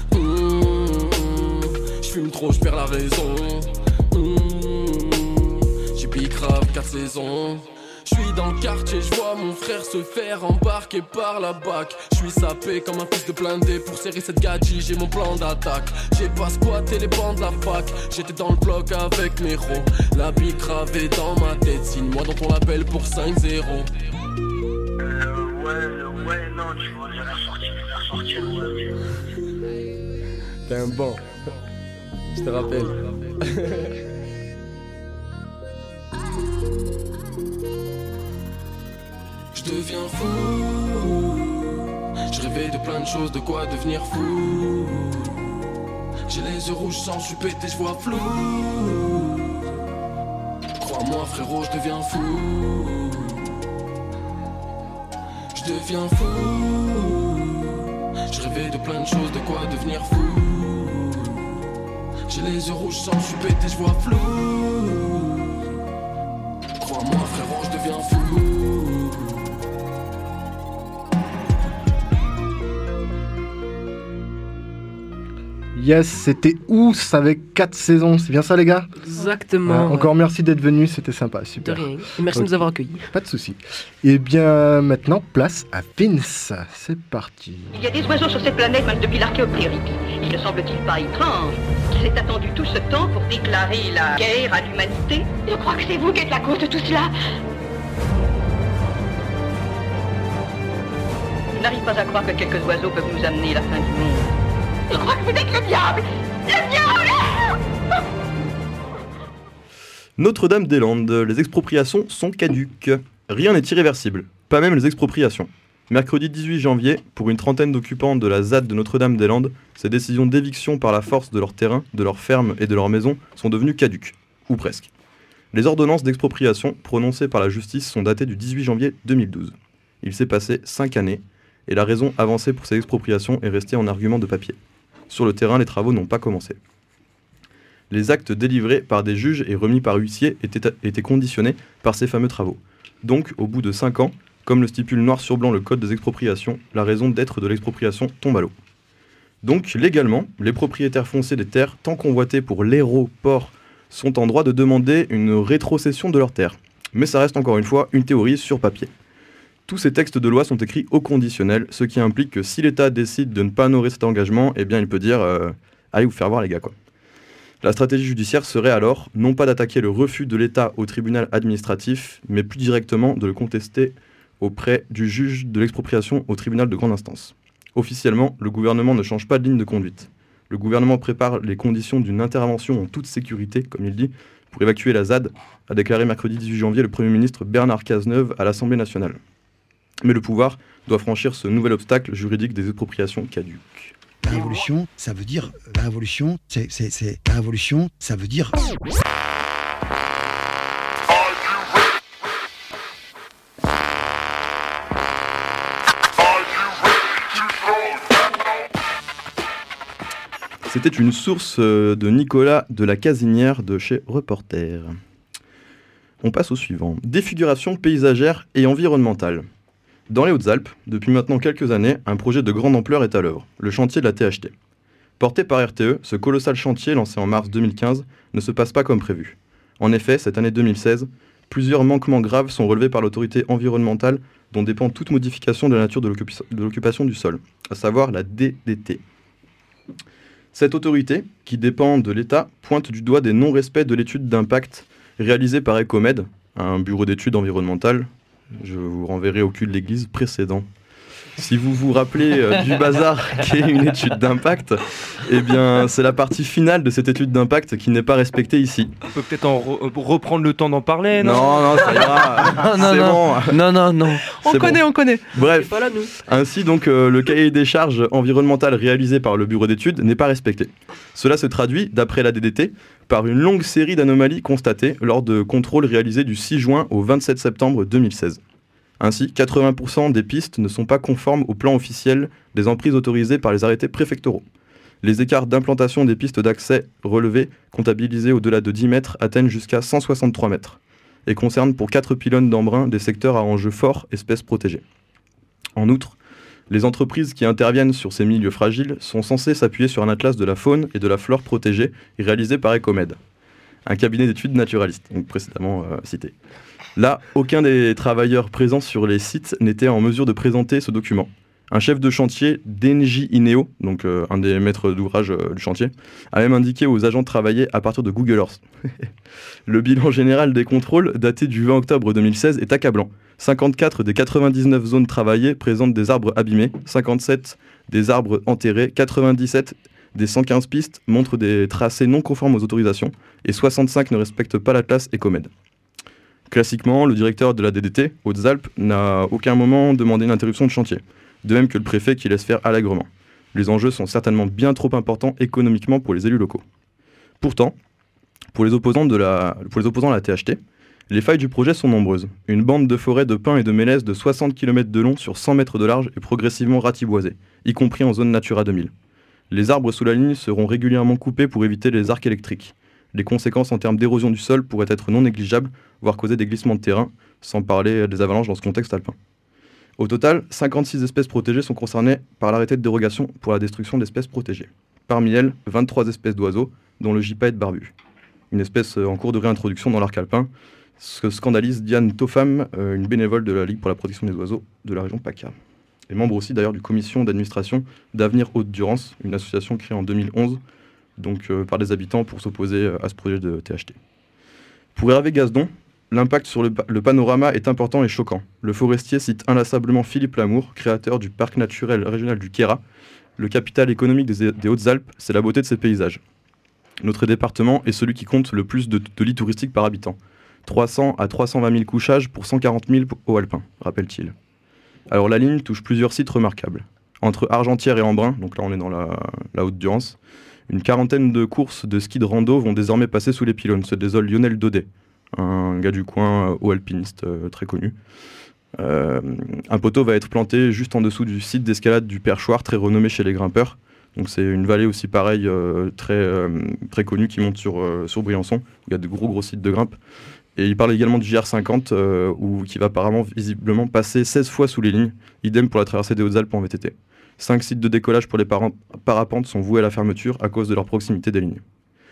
Je fume trop, je perds la raison. J'ai pris grave 4 saisons. Je suis dans le quartier, je vois mon frère se faire embarquer par la BAC. Je suis sapé comme un fils de blindé pour serrer cette gadji, j'ai mon plan d'attaque. J'ai pas squatté les bancs de la fac, j'étais dans le bloc avec mes ros. La bille gravée dans ma tête, signe-moi dans ton label pour 5-0. Ouais, non, tu vois, je vais ressortir, ouais. T'es un bon. Je te rappelle. Je deviens fou. Je rêvais de plein de choses, de quoi devenir fou. J'ai les yeux rouges, je suis pété, je vois flou. Crois-moi frérot, je deviens fou. Je deviens fou. Je rêvais de plein de choses, de quoi devenir fou. J'ai les yeux rouges, je suis pété, je vois flou. Crois-moi frérot, je deviens fou. Yes, c'était Ous avec 4 saisons, c'est bien ça les gars ? Exactement. Encore merci d'être venus, c'était sympa, super. De rien. Et merci de nous avoir accueillis. Pas de soucis. Et bien maintenant, place à Vince, c'est parti. Il y a des oiseaux sur cette planète même depuis l'archéoptéryx. Il ne semble-t-il pas étrange qu'il s'est attendu tout ce temps pour déclarer la guerre à l'humanité ? Je crois que c'est vous qui êtes la cause de tout cela. Je n'arrive pas à croire que quelques oiseaux peuvent nous amener la fin du monde. Je crois que vous êtes le diable ! Le diable ! Notre-Dame-des-Landes, les expropriations sont caduques. Rien n'est irréversible, pas même les expropriations. Mercredi 18 janvier, pour une trentaine d'occupants de la ZAD de Notre-Dame-des-Landes, ces décisions d'éviction par la force de leur terrain, de leur ferme et de leur maison sont devenues caduques, ou presque. Les ordonnances d'expropriation prononcées par la justice sont datées du 18 janvier 2012. Il s'est passé 5 années, et la raison avancée pour ces expropriations est restée en argument de papier. Sur le terrain, les travaux n'ont pas commencé. Les actes délivrés par des juges et remis par huissier étaient conditionnés par ces fameux travaux. Donc, au bout de 5 ans, comme le stipule noir sur blanc le code des expropriations, la raison d'être de l'expropriation tombe à l'eau. Donc, légalement, les propriétaires fonciers des terres, tant convoitées pour l'aéroport, sont en droit de demander une rétrocession de leurs terres. Mais ça reste encore une fois une théorie sur papier. Tous ces textes de loi sont écrits au conditionnel, ce qui implique que si l'État décide de ne pas honorer cet engagement, eh bien il peut dire allez vous faire voir les gars quoi. La stratégie judiciaire serait alors non pas d'attaquer le refus de l'État au tribunal administratif, mais plus directement de le contester auprès du juge de l'expropriation au tribunal de grande instance. Officiellement, le gouvernement ne change pas de ligne de conduite. Le gouvernement prépare les conditions d'une intervention en toute sécurité, comme il dit, pour évacuer la ZAD, a déclaré mercredi 18 janvier le Premier ministre Bernard Cazeneuve à l'Assemblée nationale. Mais le pouvoir doit franchir ce nouvel obstacle juridique des expropriations caduques. La révolution, ça veut dire... La révolution, La révolution, ça veut dire... C'était une source de Nicolas de la Casinière de chez Reporter. On passe au suivant. Défiguration paysagère et environnementale. Dans les Hautes-Alpes, depuis maintenant quelques années, un projet de grande ampleur est à l'œuvre, le chantier de la THT. Porté par RTE, ce colossal chantier lancé en mars 2015 ne se passe pas comme prévu. En effet, cette année 2016, plusieurs manquements graves sont relevés par l'autorité environnementale dont dépend toute modification de la nature de l'occupation du sol, à savoir la DDT. Cette autorité, qui dépend de l'État, pointe du doigt des non-respects de l'étude d'impact réalisée par Ecomed, un bureau d'études environnementales. Je vous renverrai au cul de l'église précédent. Si vous vous rappelez du bazar qu'est une étude d'impact, eh bien c'est la partie finale de cette étude d'impact qui n'est pas respectée ici. On peut peut-être reprendre le temps d'en parler, non ? Non, ça ira. Non. On connaît. Bref, Pas là, nous. ainsi donc le cahier des charges environnementales réalisé par le bureau d'études n'est pas respecté. Cela se traduit, d'après la DDT, par une longue série d'anomalies constatées lors de contrôles réalisés du 6 juin au 27 septembre 2016. Ainsi, 80% des pistes ne sont pas conformes au plan officiel des emprises autorisées par les arrêtés préfectoraux. Les écarts d'implantation des pistes d'accès relevées, comptabilisés au-delà de 10 mètres, atteignent jusqu'à 163 mètres et concernent pour 4 pylônes d'embrun des secteurs à enjeux forts espèces protégées. En outre, les entreprises qui interviennent sur ces milieux fragiles sont censées s'appuyer sur un atlas de la faune et de la flore protégée réalisé par Ecomed, un cabinet d'études naturalistes, donc précédemment cité. Là, aucun des travailleurs présents sur les sites n'était en mesure de présenter ce document. Un chef de chantier d'Engie Ineo, donc un des maîtres d'ouvrage du chantier, a même indiqué aux agents de travailler à partir de Google Earth. Le bilan général des contrôles, daté du 20 octobre 2016, est accablant. 54 des 99 zones travaillées présentent des arbres abîmés, 57 des arbres enterrés, 97 des 115 pistes montrent des tracés non conformes aux autorisations et 65 ne respectent pas l'atlas Ecomed. Classiquement, le directeur de la DDT, Hautes-Alpes, n'a aucun moment demandé une interruption de chantier, de même que le préfet qui laisse faire allègrement. Les enjeux sont certainement bien trop importants économiquement pour les élus locaux. Pourtant, pour les opposants à la THT, les failles du projet sont nombreuses. Une bande de forêt de pins et de mélèzes de 60 km de long sur 100 mètres de large est progressivement ratiboisée, y compris en zone Natura 2000. Les arbres sous la ligne seront régulièrement coupés pour éviter les arcs électriques. Les conséquences en termes d'érosion du sol pourraient être non négligeables, voire causer des glissements de terrain, sans parler des avalanches dans ce contexte alpin. Au total, 56 espèces protégées sont concernées par l'arrêté de dérogation pour la destruction d'espèces protégées. Parmi elles, 23 espèces d'oiseaux, dont le gypaète barbu, une espèce en cours de réintroduction dans l'arc alpin, ce que scandalise Diane Topham, une bénévole de la Ligue pour la protection des oiseaux de la région PACA. Et membre aussi d'ailleurs du commission d'administration d'Avenir Haute-Durance, une association créée en 2011 donc, par des habitants pour s'opposer à ce projet de THT. Pour Hervé Gasdon, l'impact sur le panorama est important et choquant. Le forestier cite inlassablement Philippe Lamour, créateur du parc naturel régional du Queyras. Le capital économique des Hautes-Alpes, c'est la beauté de ses paysages. Notre département est celui qui compte le plus de lits touristiques par habitant. 300 à 320 000 couchages pour 140 000 hauts alpins, rappelle-t-il. Alors la ligne touche plusieurs sites remarquables. Entre Argentière et Embrun, donc là on est dans la Haute-Durance, une quarantaine de courses de ski de rando vont désormais passer sous les pylônes, se désole Lionel Daudet, un gars du coin, haut alpiniste très connu. Un poteau va être planté juste en dessous du site d'escalade du Perchoir, très renommé chez les grimpeurs. Donc c'est une vallée aussi pareille, très connue, qui monte sur Briançon, où il y a de gros sites de grimpe. Et il parle également du JR50, qui va apparemment visiblement passer 16 fois sous les lignes, idem pour la traversée des Hautes-Alpes en VTT. 5 sites de décollage pour les parapentes sont voués à la fermeture à cause de leur proximité des lignes.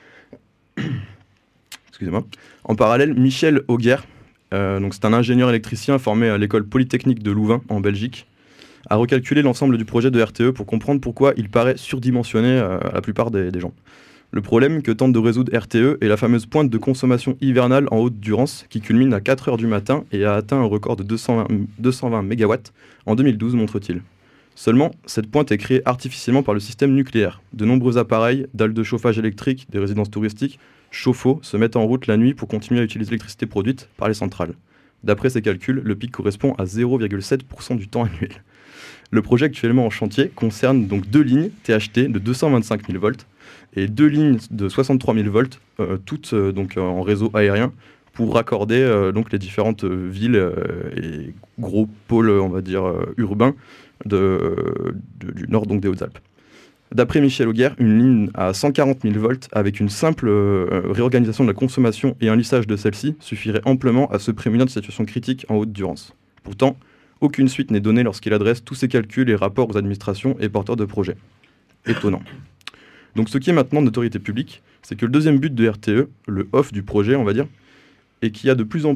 Excusez-moi. En parallèle, Michel Auguer, donc c'est un ingénieur électricien formé à l'école polytechnique de Louvain en Belgique, a recalculé l'ensemble du projet de RTE pour comprendre pourquoi il paraît surdimensionné à la plupart des gens. Le problème que tente de résoudre RTE est la fameuse pointe de consommation hivernale en Haute-Durance qui culmine à 4h du matin et a atteint un record de 220 MW en 2012, montre-t-il. Seulement, cette pointe est créée artificiellement par le système nucléaire. De nombreux appareils, dalles de chauffage électrique, des résidences touristiques, chauffe-eau se mettent en route la nuit pour continuer à utiliser l'électricité produite par les centrales. D'après ces calculs, le pic correspond à 0,7% du temps annuel. Le projet actuellement en chantier concerne donc 2 lignes THT de 225 000 volts et 2 lignes de 63 000 volts, toutes donc en réseau aérien, pour raccorder donc les différentes villes et gros pôles, on va dire, urbains du nord donc des Hautes-Alpes. D'après Michel Auguer, une ligne à 140 000 volts avec une simple réorganisation de la consommation et un lissage de celle-ci suffirait amplement à se prémunir de situation critique en Haute-Durance. Pourtant, aucune suite n'est donnée lorsqu'il adresse tous ses calculs et rapports aux administrations et porteurs de projets. Étonnant. Donc ce qui est maintenant de notoriété publique, c'est que le deuxième but de RTE, le off du projet on va dire, et qui a de plus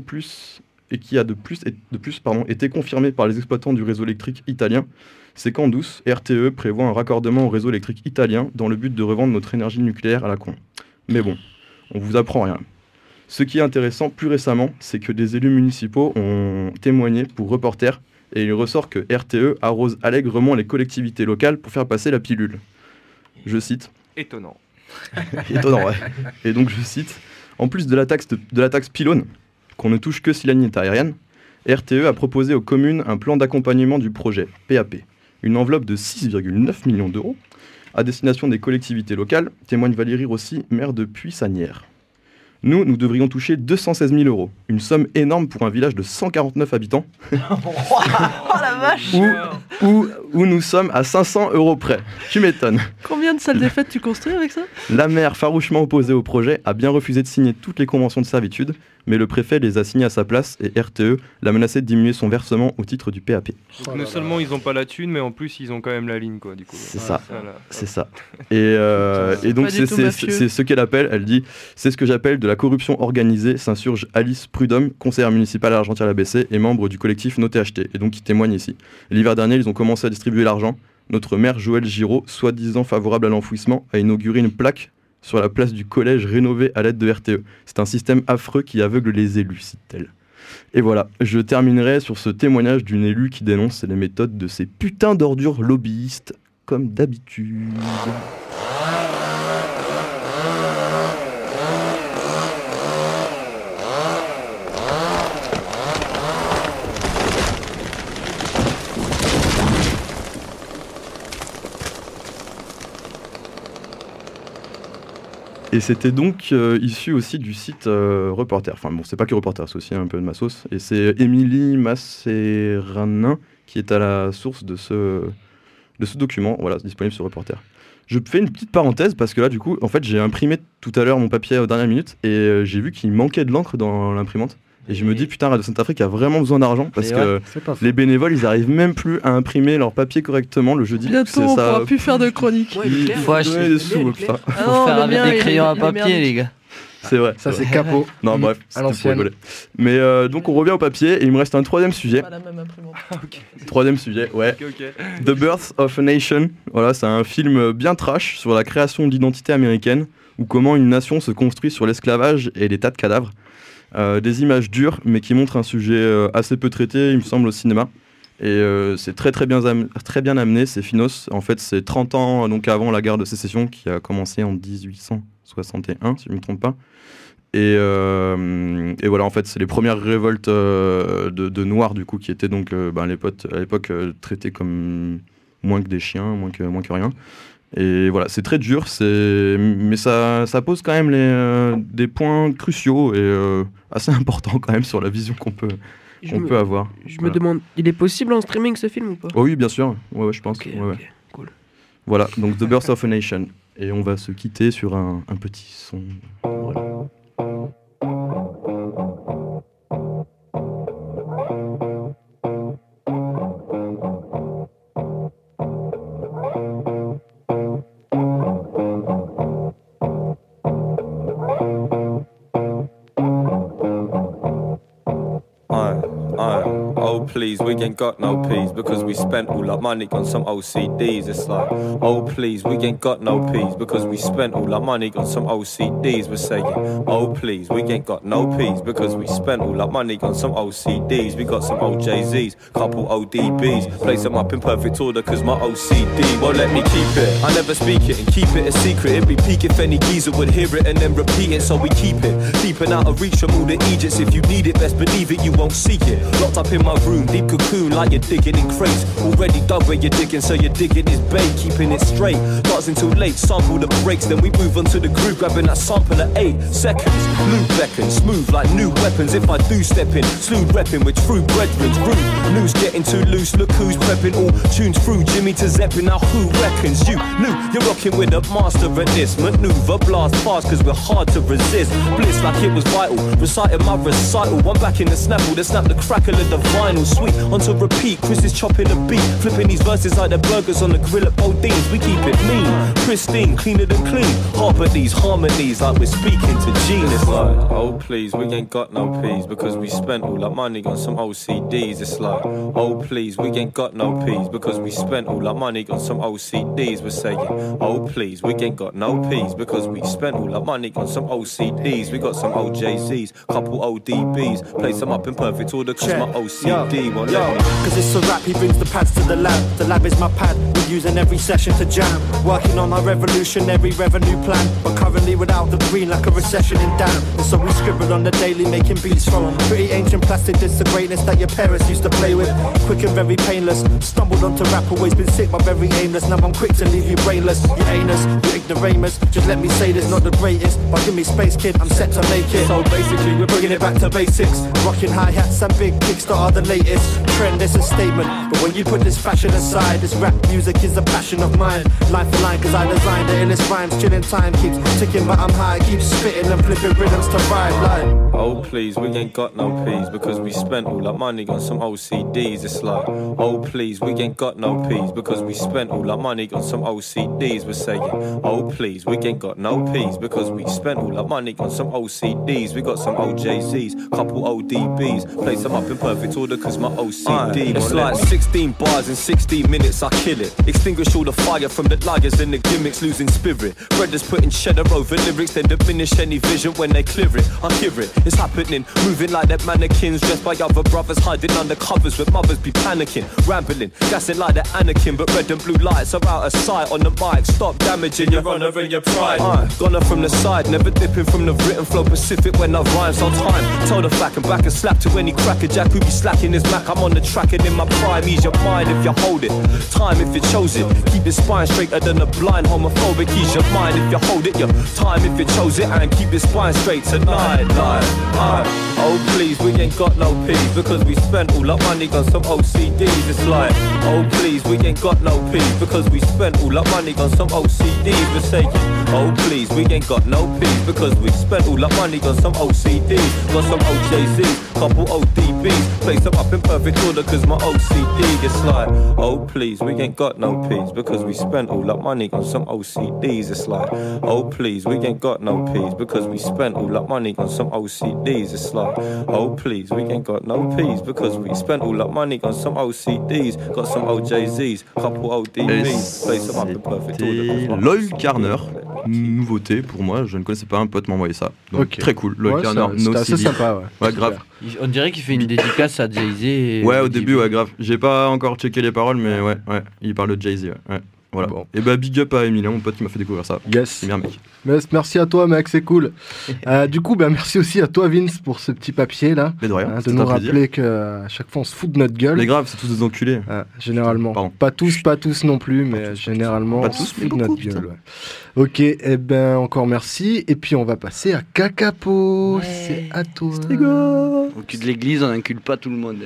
été confirmé par les exploitants du réseau électrique italien, c'est qu'en douce, RTE prévoit un raccordement au réseau électrique italien dans le but de revendre notre énergie nucléaire à la con. Mais bon, on vous apprend rien. Ce qui est intéressant plus récemment, c'est que des élus municipaux ont témoigné pour Reporter et il ressort que RTE arrose allègrement les collectivités locales pour faire passer la pilule. Je cite. Étonnant. Étonnant, ouais. Et donc je cite, en plus de la taxe pylône, qu'on ne touche que si la ligne est aérienne, RTE a proposé aux communes un plan d'accompagnement du projet, PAP, une enveloppe de 6,9 millions d'euros, à destination des collectivités locales, témoigne Valérie Rossi, maire de Puy-Sanières. Nous devrions toucher 216 000 €, une somme énorme pour un village de 149 habitants. Oh la vache! Où nous sommes à 500 € près. Tu m'étonnes. Combien de salles des fêtes tu construis avec ça? La maire, farouchement opposée au projet, a bien refusé de signer toutes les conventions de servitude, mais le préfet les a signées à sa place et RTE l'a menacé de diminuer son versement au titre du PAP. Donc, non seulement ils n'ont pas la thune, mais en plus ils ont quand même la ligne, quoi. Du coup. C'est ça. Et donc c'est ce qu'elle appelle, elle dit, c'est ce que j'appelle de la corruption organisée, s'insurge Alice Prudhomme, conseillère municipale à Argentière-la-Bessée et membre du collectif No THT, et donc qui témoigne ici. L'hiver dernier, ils ont commencé à distribuer l'argent. Notre maire Joël Giraud, soi-disant favorable à l'enfouissement, a inauguré une plaque sur la place du collège rénové à l'aide de RTE. C'est un système affreux qui aveugle les élus, cite-t-elle. Et voilà, je terminerai sur ce témoignage d'une élue qui dénonce les méthodes de ces putains d'ordures lobbyistes, comme d'habitude. Et c'était donc issu aussi du site Reporter. Enfin bon, c'est pas que Reporter, c'est aussi un peu de ma sauce. Et c'est Émilie Masséranin qui est à la source de ce document, voilà, disponible sur Reporter. Je fais une petite parenthèse parce que là, du coup, en fait, j'ai imprimé tout à l'heure mon papier aux dernières minutes et j'ai vu qu'il manquait de l'encre dans l'imprimante. Et je me dis, putain, Radio Sainte-Afrique a vraiment besoin d'argent parce que les bénévoles, ils arrivent même plus à imprimer leur papier correctement le jeudi. Bientôt, on pourra plus faire de chronique. Il faut acheter des sous. Faut faire avec des crayons à papier, les gars. C'est vrai. Ça, c'est capot. Non, bref, à l'ancienne. Mais donc, on revient au papier et il me reste un troisième sujet. Pas la même imprimante. Troisième sujet, ouais. Okay. The Birth of a Nation. Voilà, c'est un film bien trash sur la création d'identité américaine ou comment une nation se construit sur l'esclavage et les tas de cadavres. Des images dures, mais qui montrent un sujet assez peu traité, il me semble, au cinéma. Et c'est très bien amené, c'est finos. En fait, c'est 30 ans donc, avant la guerre de sécession qui a commencé en 1861, si je ne me trompe pas. Et voilà, en fait, c'est les premières révoltes de Noirs, du coup, qui étaient donc à l'époque traités comme moins que des chiens, moins que rien. Et voilà, c'est très dur, mais ça pose quand même des points cruciaux et assez importants quand même sur la vision qu'on peut avoir. Je me demande, il est possible en streaming ce film ou pas? Oh oui, bien sûr, ouais, je pense. Ok, cool. Voilà, donc The Birth of a Nation. Et on va se quitter sur un petit son. Voilà. Please, we ain't got no peas because we spent all our money on some OCDs. It's like, oh please, we ain't got no peas because we spent all our money on some OCDs. We're saying, oh please, we ain't got no peas because we spent all our money on some OCDs. We got some OJZs, couple ODBs, place them up in perfect order cause my OCD won't let me keep it. I never speak it and keep it a secret. It'd be peak if any geezer would hear it and then repeat it, so we keep it deep and out of reach from all the Egypts. If you need it, best believe it, you won't seek it. Locked up in my room, deep cocoon like you're digging in crates. Already dug where you're digging, so you're digging is bait, keeping it straight. Darts until late, sample the breaks, then we move on to the groove, grabbing that sample at 8 seconds. Luke beckons, smooth like new weapons. If I do step in, slewed repping with true brethren's rude. News getting too loose, look who's prepping. All tunes through Jimmy to Zeppin. Now who reckons you knew you're rocking with a master at this maneuver? Blast fast cause we're hard to resist. Bliss like it was vital, reciting my recital. One back in the snapple, that snap the crackle of the vinyl. Sweet onto repeat, Chris is chopping the beat, flipping these verses like the burgers on the grill at Bodine's. We keep it mean, pristine, cleaner than clean. Harp at these harmonies like we're speaking to genius. Like, oh please, we ain't got no peas because we spent all our money on some OCDs. It's like, oh please, we ain't got no peas because we spent all our money on some OCDs. We're saying, oh please, we ain't got no peas because we spent all our money on some OCDs. We got some OJZs, couple ODBs, place them up in perfect order. cause my OCD won't let me. Cause it's a rap, he brings the pads to the lab is my pad, we use in every session to jam. Working on our revolutionary revenue plan, but currently without the green like a recession in damn. And so we scribble on the daily, making beats from pretty ancient plastic discs of greatness that your parents used to play with. Quick and very painless, stumbled onto rap, always been sick but very aimless. Now I'm quick to leave you brainless, you anus, you ignoramus. Just let me say this, not the greatest, but give me space kid, I'm set to make it. So basically we're bringing it back to basics, rocking hi-hats and big kicks that are the latest trend, it's a statement. But when you put this fashion aside, this rap music is a passion of mine. Line for line, cause I designed the illest rhymes. Chilling time keeps ticking but I'm high, keep spitting and flipping rhythms to rhyme like. Oh please, we ain't got no peas, because we spent all our money on some OCDs. It's like, oh please, we ain't got no peas, because we spent all our money on some OCDs. We're saying, oh please, we ain't got no peas, because we spent all our money on some OCDs. We got some OJZs, couple ODBs, place them up in perfect order cause my OCD. It's like 16 bars in 16 minutes, I kill it. Extinguish all the fire from the liars and the gimmicks, losing spirit. Brothers putting cheddar over lyrics, then diminish any vision when they clear it. I hear it, it's happening, moving like that mannequins, dressed by other brothers, hiding under covers where mothers be panicking, rambling, gassing like that Anakin, but red and blue lights are out of sight on the mic. Stop damaging your honor and your pride. Gone up from the side, never dipping from the written flow Pacific when I rhyme. So time, tell the fact and back and slap to any crackerjack who be slacking his Mac. I'm on the track and in my prime, ease your mind if you hold it. Time if you chose it, keep your spine straighter than a blind homophobic. Ease your mind if you hold it, your time if you chose it, and keep your spine straight tonight. Oh please, we ain't got no peas, because we spent all our money on some OCDs. It's like, oh please, we ain't got no peas, because we spent all our money on some OCDs. We're saying, oh please, we ain't got no peas, because we spent all our money on some OCDs. Got some OJZs, couple ODBs, place them up in perfect order cause my OCD. It's like, oh please, we ain't got no peas, because we spent all our money on some OCDs. It's like, oh please, we ain't got no peas, because we spent all our money on some OCDs. It's like, oh please, we ain't got no peas, because we spent all our money on some OCDs. Got some OJZs, couple ODBs, place them up in perfect order. Loyal Carner, nouveauté pour moi, je ne connaissais pas, un pote m'a envoyé ça. Donc okay. Très cool, Loyal Carner, c'était assez sympa, ouais grave. On dirait qu'il fait une dédicace à Jay-Z. Ouais, au début, ouais, grave. J'ai pas encore checké les paroles, mais ouais, il parle de Jay-Z, ouais. Voilà. Bon. Et bah big up à Emilien, mon pote qui m'a fait découvrir ça. Yes. C'est bien mec. Merci à toi mec, c'est cool. Du coup, merci aussi à toi Vince pour ce petit papier là. Mais de rien. De nous rappeler qu'à chaque fois on se fout de notre gueule. Mais grave, c'est tous des enculés. Généralement. Pardon. Pas tous non plus, mais généralement pas tous, on se fout de notre gueule. Ouais. Ok, encore merci. Et puis on va passer à Kakapo. Ouais. C'est à toi. Au cul de l'église, on n'incule pas tout le monde.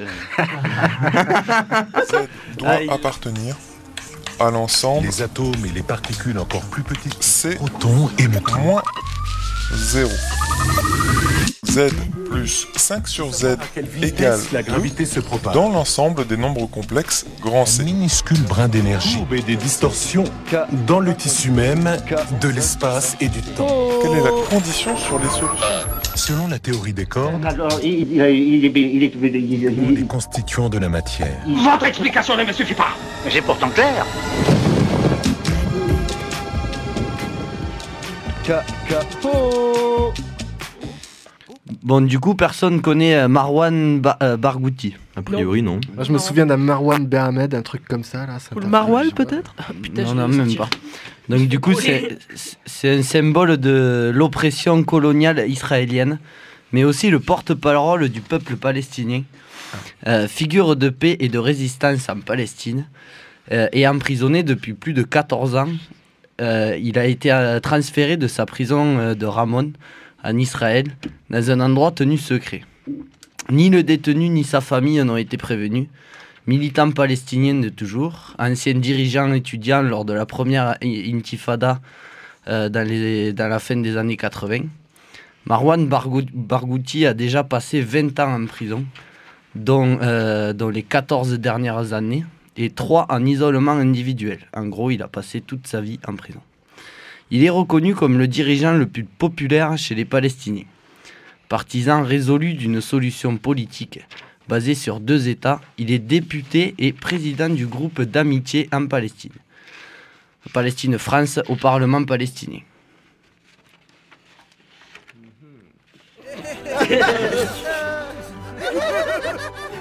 Ça doit appartenir à l'ensemble. Les atomes et les particules encore plus petites. C'est protons et neutrons. Moins 0. Z plus 5 sur Z égale la gravité se propage dans l'ensemble des nombres complexes grand C. Un minuscule brin d'énergie et des distorsions dans le tissu même de l'espace et du temps. Quelle est la condition sur les solutions? Selon la théorie des cordes, alors, les constituants de la matière. Votre explication ne me suffit pas. C'est pourtant clair. Kakapo. Bon, du coup, personne connaît Marwan Barghouti. A priori, non. Moi, je me souviens d'un Marwan Berhamed, un truc comme ça. Là, ou le Marwal, peut-être non, même pas. Donc, du coup, c'est un symbole de l'oppression coloniale israélienne, mais aussi le porte-parole du peuple palestinien. Figure de paix et de résistance en Palestine, et emprisonné depuis plus de 14 ans. Il a été transféré de sa prison de Ramon en Israël, dans un endroit tenu secret. Ni le détenu ni sa famille n'ont été prévenus. Militant palestinien de toujours, ancien dirigeant étudiant lors de la première intifada dans la fin des années 80, Marwan Barghouti a déjà passé 20 ans en prison, dont les 14 dernières années, et 3 en isolement individuel. En gros, il a passé toute sa vie en prison. Il est reconnu comme le dirigeant le plus populaire chez les Palestiniens. Partisan résolu d'une solution politique basée sur 2 États, il est député et président du groupe d'amitié en Palestine. Palestine-France au Parlement palestinien.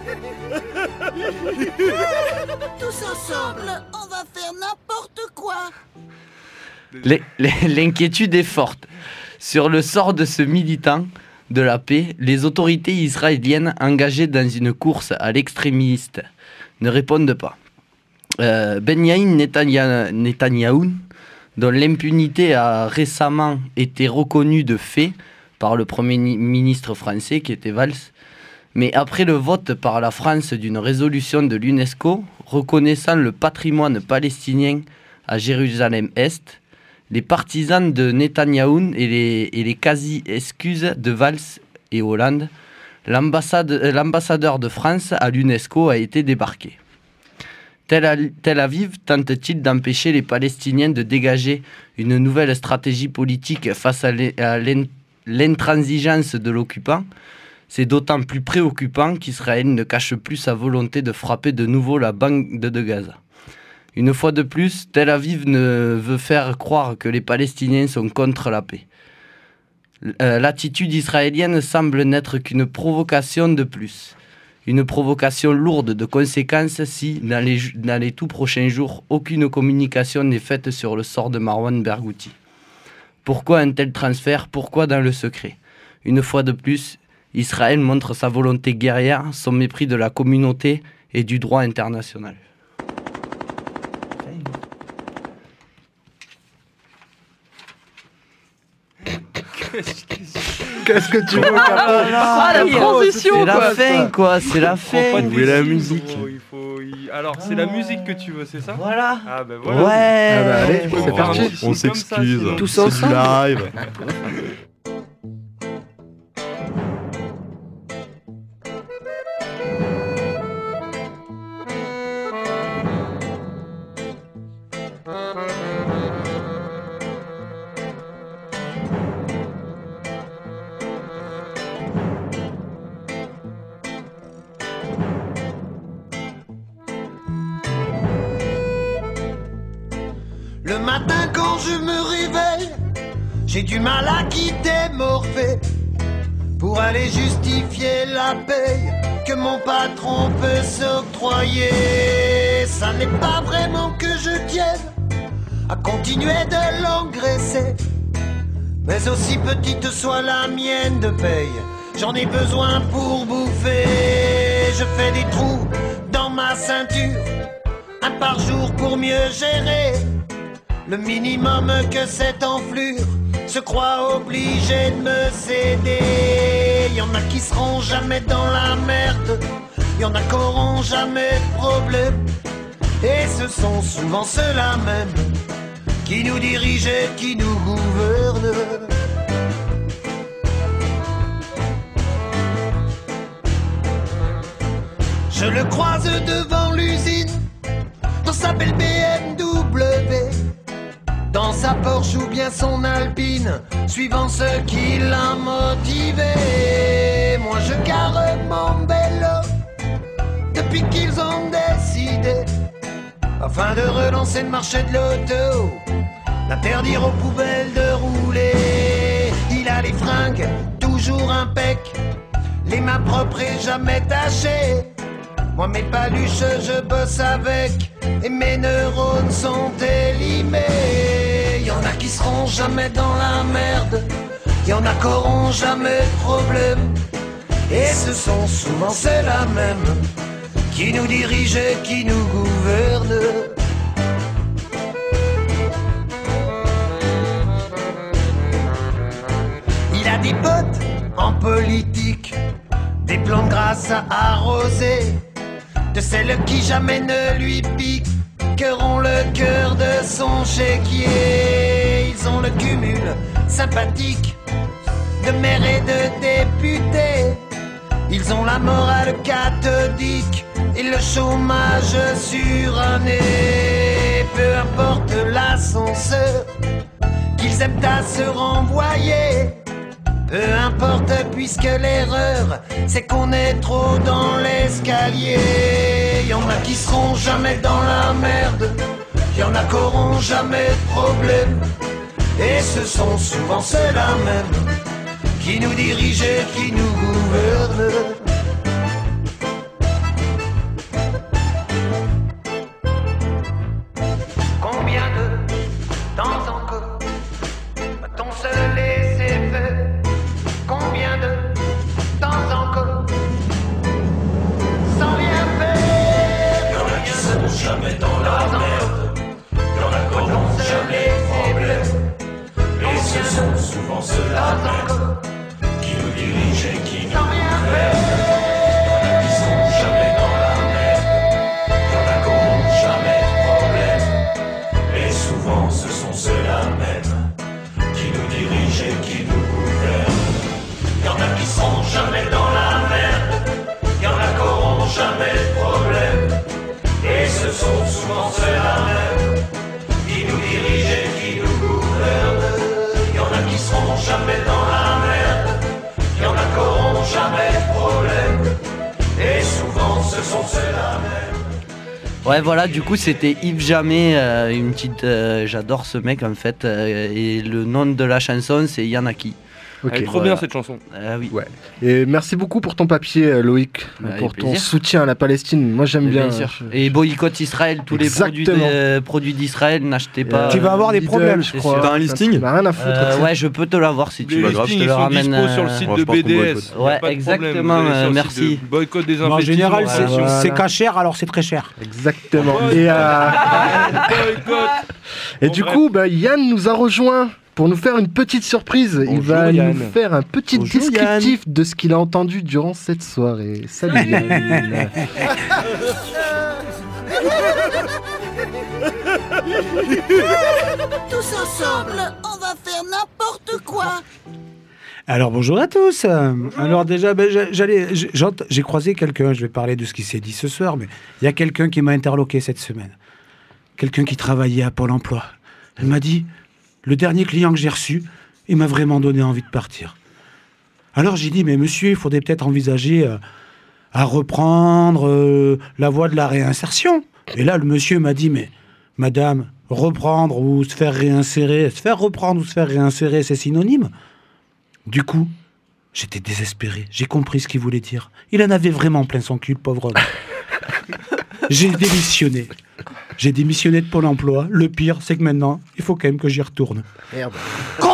Tous ensemble, on va faire n'importe quoi. L'inquiétude est forte. Sur le sort de ce militant de la paix, les autorités israéliennes engagées dans une course à l'extrémiste ne répondent pas. Benyamin Netanyahou, dont l'impunité a récemment été reconnue de fait par le Premier ministre français, qui était Valls, mais après le vote par la France d'une résolution de l'UNESCO reconnaissant le patrimoine palestinien à Jérusalem-Est, les partisans de Netanyahou et les quasi-excuses de Valls et Hollande, l'ambassadeur de France à l'UNESCO a été débarqué. Tel Aviv tente-t-il d'empêcher les Palestiniens de dégager une nouvelle stratégie politique face à l'intransigeance de l'occupant? C'est d'autant plus préoccupant qu'Israël ne cache plus sa volonté de frapper de nouveau la bande de Gaza. Une fois de plus, Tel Aviv ne veut faire croire que les Palestiniens sont contre la paix. L'attitude israélienne semble n'être qu'une provocation de plus. Une provocation lourde de conséquences si, dans les tout prochains jours, aucune communication n'est faite sur le sort de Marwan Berghouti. Pourquoi un tel transfert? Pourquoi dans le secret? Une fois de plus, Israël montre sa volonté guerrière, son mépris de la communauté et du droit international. Qu'est-ce que tu veux, la transition, c'est la fin, quoi. C'est la fin. Où est la musique? Alors, c'est la musique que tu veux, c'est ça? Voilà. Ah ben voilà. Ouais. Ah bah allez, c'est parti. On s'excuse. Tous C'est ensemble. du live. Le matin quand je me réveille, j'ai du mal à quitter Morphée pour aller justifier la paye que mon patron peut s'octroyer. Ça n'est pas vraiment que je tienne à continuer de l'engraisser, mais aussi petite soit la mienne de paye, j'en ai besoin pour bouffer. Je fais des trous dans ma ceinture, un par jour pour mieux gérer le minimum que cette enflure se croit obligée de me céder. Y'en a qui seront jamais dans la merde, y'en a qui auront jamais de problème, et ce sont souvent ceux-là même qui nous dirigent et qui nous gouvernent. Je le croise devant l'usine, dans sa belle BMW, dans sa Porsche ou bien son Alpine, suivant ce qui l'a motivé. Moi je gare mon vélo depuis qu'ils ont décidé, afin de relancer le marché de l'auto, d'interdire aux poubelles de rouler. Il a les fringues toujours impec, les mains propres et jamais tachées. Moi mes paluches je bosse avec, et mes neurones sont élimés. Y'en a qui seront jamais dans la merde, y'en a qui auront jamais de problème, et ce sont souvent ceux-là même qui nous dirigent et qui nous gouvernent. Il a des potes en politique, des plans de grâce à arroser, de celles qui jamais ne lui piqueront le cœur de son chéquier. Ils ont le cumul sympathique de maires et de députés, ils ont la morale cathodique et le chômage suranné. Peu importe l'ascenseur qu'ils aiment à se renvoyer, peu importe puisque l'erreur c'est qu'on est trop dans l'escalier. Y'en a qui seront jamais dans la merde, y'en a qui auront jamais de problème, et ce sont souvent ceux-là même qui nous dirigent et qui nous gouvernent. jamais dans la merde, y en a qui auront jamais de problème. Et ce sont souvent ceux-là même qui nous dirigent et qui nous gouvernent. Y en a qui seront jamais dans la merde, y en a qui auront jamais de problème. Et souvent ce sont ceux-là même. Ouais, voilà, du coup, c'était Yves Jamais, une petite. J'adore ce mec en fait, et le nom de la chanson, c'est Yanaki. Okay. Elle est trop bien cette chanson. Oui. Ouais. Et merci beaucoup pour ton papier, Loïc, pour ton soutien à la Palestine. Moi, j'aime bien. Et boycott Israël, tous les produits d'Israël, n'achetez pas. Tu vas avoir des problèmes, je crois. T'as un listing? Rien à foutre. Ouais, je peux te l'avoir si tu veux. Les listings, ils sont dispo sur le site de BDS. Ouais, exactement, merci. Boycott des investissements. En général, c'est cachère, alors c'est très cher. Exactement. Et du coup, Yann nous a rejoint pour nous faire une petite surprise. Bonjour, il va Yann. nous faire un petit descriptif de ce qu'il a entendu durant cette soirée. Salut Yann. Tous ensemble, on va faire n'importe quoi. Alors bonjour à tous. Alors déjà, j'ai croisé quelqu'un, je vais parler de ce qui s'est dit ce soir, mais il y a quelqu'un qui m'a interloqué cette semaine. Quelqu'un qui travaillait à Pôle emploi. Elle m'a dit, le dernier client que j'ai reçu, il m'a vraiment donné envie de partir. Alors j'ai dit, mais monsieur, il faudrait peut-être envisager à reprendre la voie de la réinsertion. Et là, le monsieur m'a dit, mais madame, reprendre ou se faire réinsérer, se faire reprendre ou se faire réinsérer, c'est synonyme. Du coup, j'étais désespéré. J'ai compris ce qu'il voulait dire. Il en avait vraiment plein son cul, le pauvre homme. J'ai démissionné. J'ai démissionné de Pôle emploi. Le pire, c'est que maintenant, il faut quand même que j'y retourne. Merde. Qu'on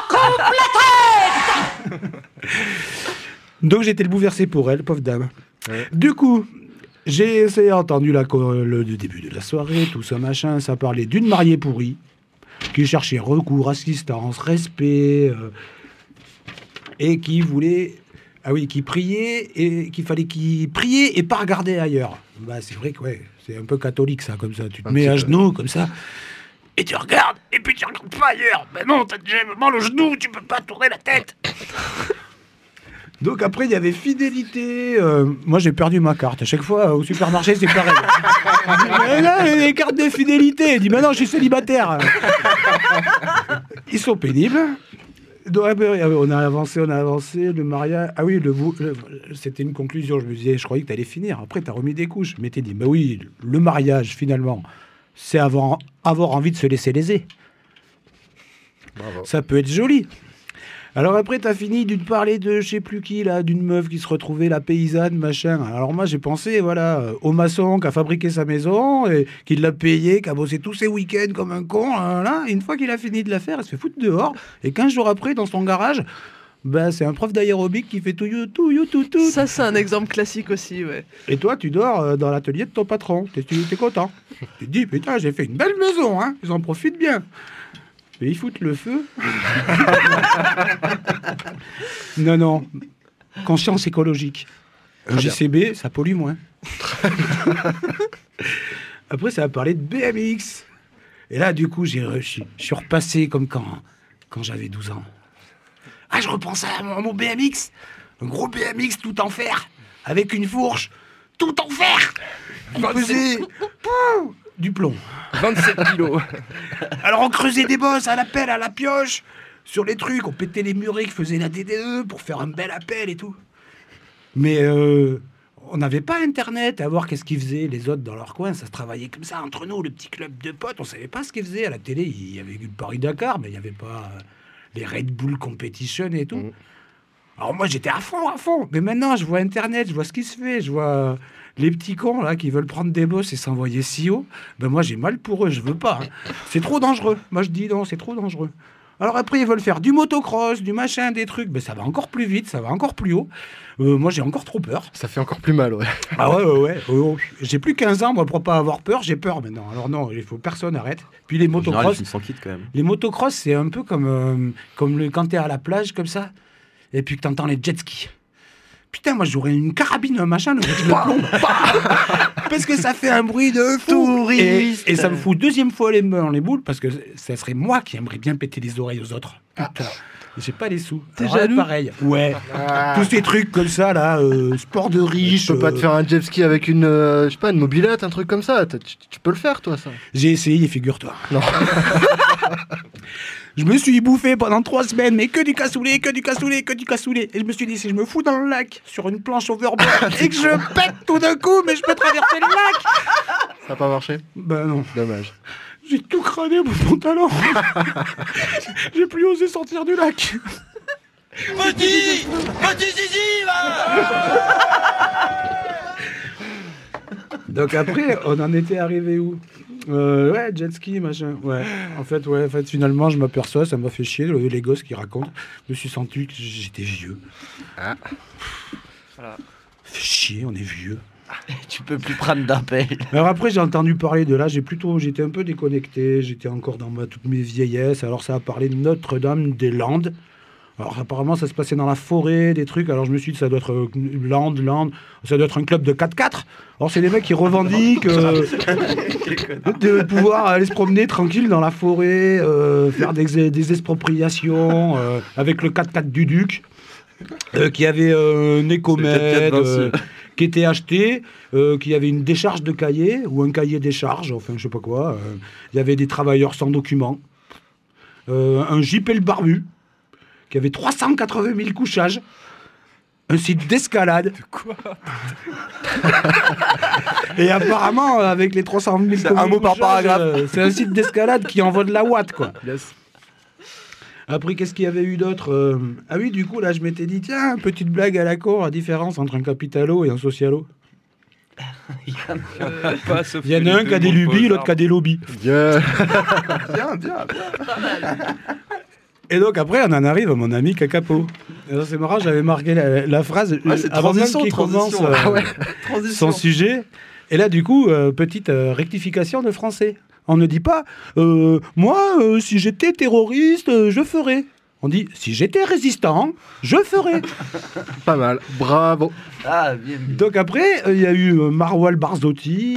la complète. Donc j'étais le bouleversé pour elle, pauvre dame. Ouais. Du coup, j'ai entendu le début de la soirée, tout ça machin. Ça parlait d'une mariée pourrie qui cherchait recours, assistance, respect, et qui voulait... Ah oui, qui priait et qu'il fallait qu'il priait et pas regarder ailleurs. Bah c'est vrai que ouais, c'est un peu catholique ça, comme ça. Tu te mets à genoux comme ça et tu regardes et puis tu regardes pas ailleurs. Ben non, t'as déjà mal au genou, tu peux pas tourner la tête. Donc après il y avait fidélité. Moi j'ai perdu ma carte. À chaque fois au supermarché c'est pareil. Là, les cartes de fidélité. Il dit maintenant je suis célibataire. Ils sont pénibles. Donc, on a avancé, le mariage... Ah oui, c'était une conclusion, je me disais, je croyais que tu allais finir. Après, tu as remis des couches. Mais tu dit, mais oui, le mariage, finalement, c'est avoir envie de se laisser léser. Bravo. Ça peut être joli. Alors après, tu as fini de parler de je sais plus qui, là, d'une meuf qui se retrouvait, la paysanne, machin. Alors moi, j'ai pensé, voilà, au maçon qui a fabriqué sa maison, et qui l'a payé, qui a bossé tous ses week-ends comme un con. Là, une fois qu'il a fini de la faire, elle se fait foutre dehors. Et 15 jours après, dans son garage, c'est un prof d'aérobic qui fait tout. Ça, c'est un exemple classique aussi, ouais. Et toi, tu dors dans l'atelier de ton patron. T'es content. Tu te dis, putain, j'ai fait une belle maison, hein. Ils en profitent bien. Et ils foutent le feu. Non. Conscience écologique. Un JCB, ça pollue moins. Après, ça a parlé de BMX. Et là, du coup, je suis repassé comme quand j'avais 12 ans. Ah, je repense à mon BMX. Un gros BMX tout en fer. Avec une fourche. Tout en fer. Il pesait du plomb. 27 kilos. Alors on creusait des bosses à la pelle, à la pioche, sur les trucs, on pétait les murets qui faisaient la DDE pour faire un bel appel et tout. Mais on n'avait pas Internet à voir qu'est-ce qu'ils faisaient les autres dans leur coin, ça se travaillait comme ça entre nous, le petit club de potes, on savait pas ce qu'ils faisaient. À la télé, il y avait eu le Paris-Dakar, mais il n'y avait pas les Red Bull Competition et tout. Alors moi j'étais à fond, mais maintenant je vois Internet, je vois ce qui se fait, je vois... Les petits cons là qui veulent prendre des bosses et s'envoyer si haut, moi j'ai mal pour eux, je veux pas. C'est trop dangereux. Moi je dis non, c'est trop dangereux. Alors après ils veulent faire du motocross, du machin, des trucs, ça va encore plus vite, ça va encore plus haut. Moi j'ai encore trop peur. Ça fait encore plus mal, ouais. Ah ouais. J'ai plus 15 ans, moi pour pas avoir peur, j'ai peur maintenant. Alors non, il faut personne arrête. Puis les motocross, quand même. Les motocross c'est un peu comme quand t'es à la plage comme ça, et puis que t'entends les jet skis. Putain, moi j'aurais une carabine, un machin, je le plombe. Parce que ça fait un bruit de fou. Et ça me fout deuxième fois les mains dans les boules, parce que ça serait moi qui aimerais bien péter les oreilles aux autres. Putain. J'ai pas les sous. T'es Alors là, jaloux? pareil. Ouais. Tous ces trucs comme ça, là, sport de riche. Tu peux pas te faire un jet ski avec une, je sais pas, une mobilette, un truc comme ça. Tu peux le faire, toi, ça. J'ai essayé, figure-toi. Non. Je me suis bouffé pendant 3 semaines, mais que du cassoulet, que du cassoulet, que du cassoulet. Et je me suis dit, si je me fous dans le lac, sur une planche overboard, et que je pète tout d'un coup, mais je peux traverser le lac. Ça a pas marché? Ben non. Dommage. J'ai tout crané, mon pantalon. J'ai plus osé sortir du lac. Petit zizi, Donc après, on en était arrivé où? Ouais, jet ski, machin. Ouais. En fait, finalement, je m'aperçois, ça m'a fait chier, les gosses qui racontent. Je me suis senti que j'étais vieux. Ah. Voilà. Fait chier, on est vieux. Tu peux plus prendre d'appel. Alors après, j'ai entendu parler de là, j'étais un peu déconnecté, j'étais encore dans toutes mes vieillesses. Alors ça a parlé de Notre-Dame-des-Landes. Alors apparemment, ça se passait dans la forêt, des trucs. Alors je me suis dit, ça doit être Land, ça doit être un club de 4x4. Alors c'est des mecs qui revendiquent de pouvoir aller se promener tranquille dans la forêt, faire des expropriations avec le 4x4 du Duc, qui avait un écomètre, qui était acheté, qui avait une décharge de cahier, ou un cahier décharge, enfin je sais pas quoi. Il y avait des travailleurs sans documents, un JP le barbu, qui avait 380 000 couchages, un site d'escalade. De quoi? Et apparemment, avec les 300 000 c'est un mot par paragraphe. C'est un site d'escalade qui envoie de la watt, quoi. Yes. Après, qu'est-ce qu'il y avait eu d'autre? Ah oui, du coup, là, je m'étais dit, tiens, petite blague à la con, la différence entre un capitalo et un socialo. Il y en a un qui a des lubies, l'autre qui a des lobbies. Yeah. Bien. Et donc après, on en arrive à mon ami Cacapo. Alors, c'est marrant, j'avais marqué la phrase avant même qu'il commence son sujet. Et là, du coup, petite rectification de français. On ne dit pas moi, si j'étais terroriste, je ferais. On dit si j'étais résistant, je ferais. Pas mal, bravo. Ah, bien. Donc après, il y a eu Marwal Barzotti,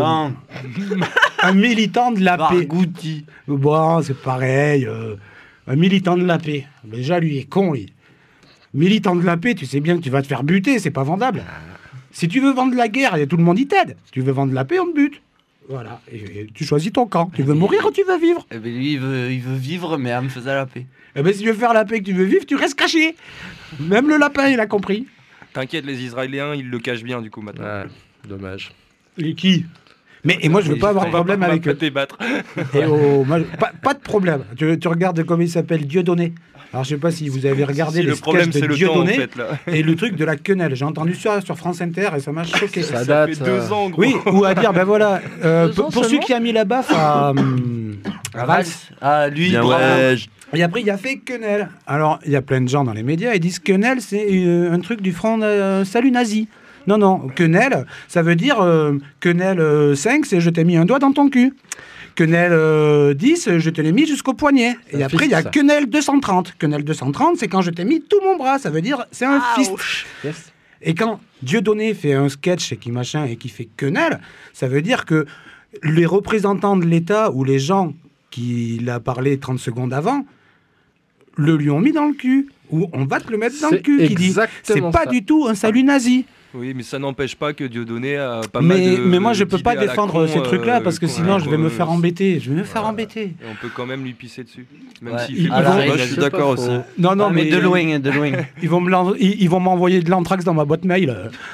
un militant de la paix. Bon, c'est pareil. Un militant de la paix. Déjà, lui est con, lui. Militant de la paix, tu sais bien que tu vas te faire buter, c'est pas vendable. Si tu veux vendre la guerre, tout le monde y t'aide. Si tu veux vendre la paix, on te bute. Voilà. Et tu choisis ton camp. Tu veux mourir ou tu veux vivre? Eh ben lui, il veut vivre, mais en me faisant la paix. Eh ben si tu veux faire la paix et que tu veux vivre, tu restes caché. Même le lapin, il a compris. T'inquiète, les Israéliens, ils le cachent bien, du coup, maintenant. Ouais, dommage. Et qui? Et moi, je veux pas avoir de problème avec eux. Débattre. Et pas de problème. Tu regardes comment il s'appelle, Dieudonné. Alors, je sais pas si vous avez regardé les sketchs de Dieudonné et le truc de la quenelle. J'ai entendu ça sur France Inter et ça m'a choqué. Ça date. fait 2 ans, gros. Oui, ou à dire, ben voilà, pour celui qui a mis la baffe à Valls. Ah, lui, bravo. Et après, il a fait quenelle. Alors, il y a plein de gens dans les médias, ils disent quenelle, c'est un truc du front salut nazi. Non, quenelle, ça veut dire quenelle 5, c'est je t'ai mis un doigt dans ton cul. Quenelle 10, je te l'ai mis jusqu'au poignet. Et après, il y a quenelle 230. Quenelle 230, c'est quand je t'ai mis tout mon bras. Ça veut dire, c'est un fist. Yes. Et quand Dieudonné fait un sketch et qui fait quenelle, ça veut dire que les représentants de l'État ou les gens qui l'a parlé 30 secondes avant le lui ont mis dans le cul. Ou on va te le mettre dans le cul. Qui dit, c'est pas du tout un salut nazi. Oui, mais ça n'empêche pas que Dieudonné a pas mal de... Mais moi, je peux pas défendre ces trucs-là parce que sinon, je vais me faire embêter. Et on peut quand même lui pisser dessus. Même ouais. s'il fait je suis d'accord aussi. Non, mais de loin. Ils vont m'envoyer de l'anthrax dans ma boîte mail.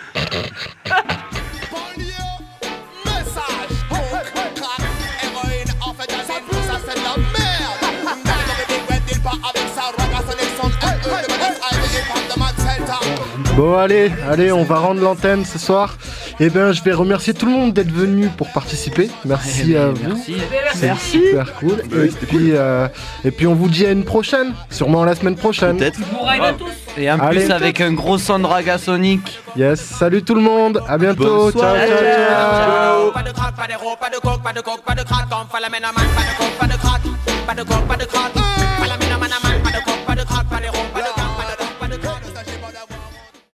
Bon allez, on va rendre l'antenne ce soir. Et ben je vais remercier tout le monde d'être venu pour participer. Merci à vous. C'est super cool. Et puis on vous dit à une prochaine, sûrement la semaine prochaine. Peut-être. Et en plus avec un gros son de raga sonic. Yes, salut tout le monde, à bientôt. Ciao. Pas de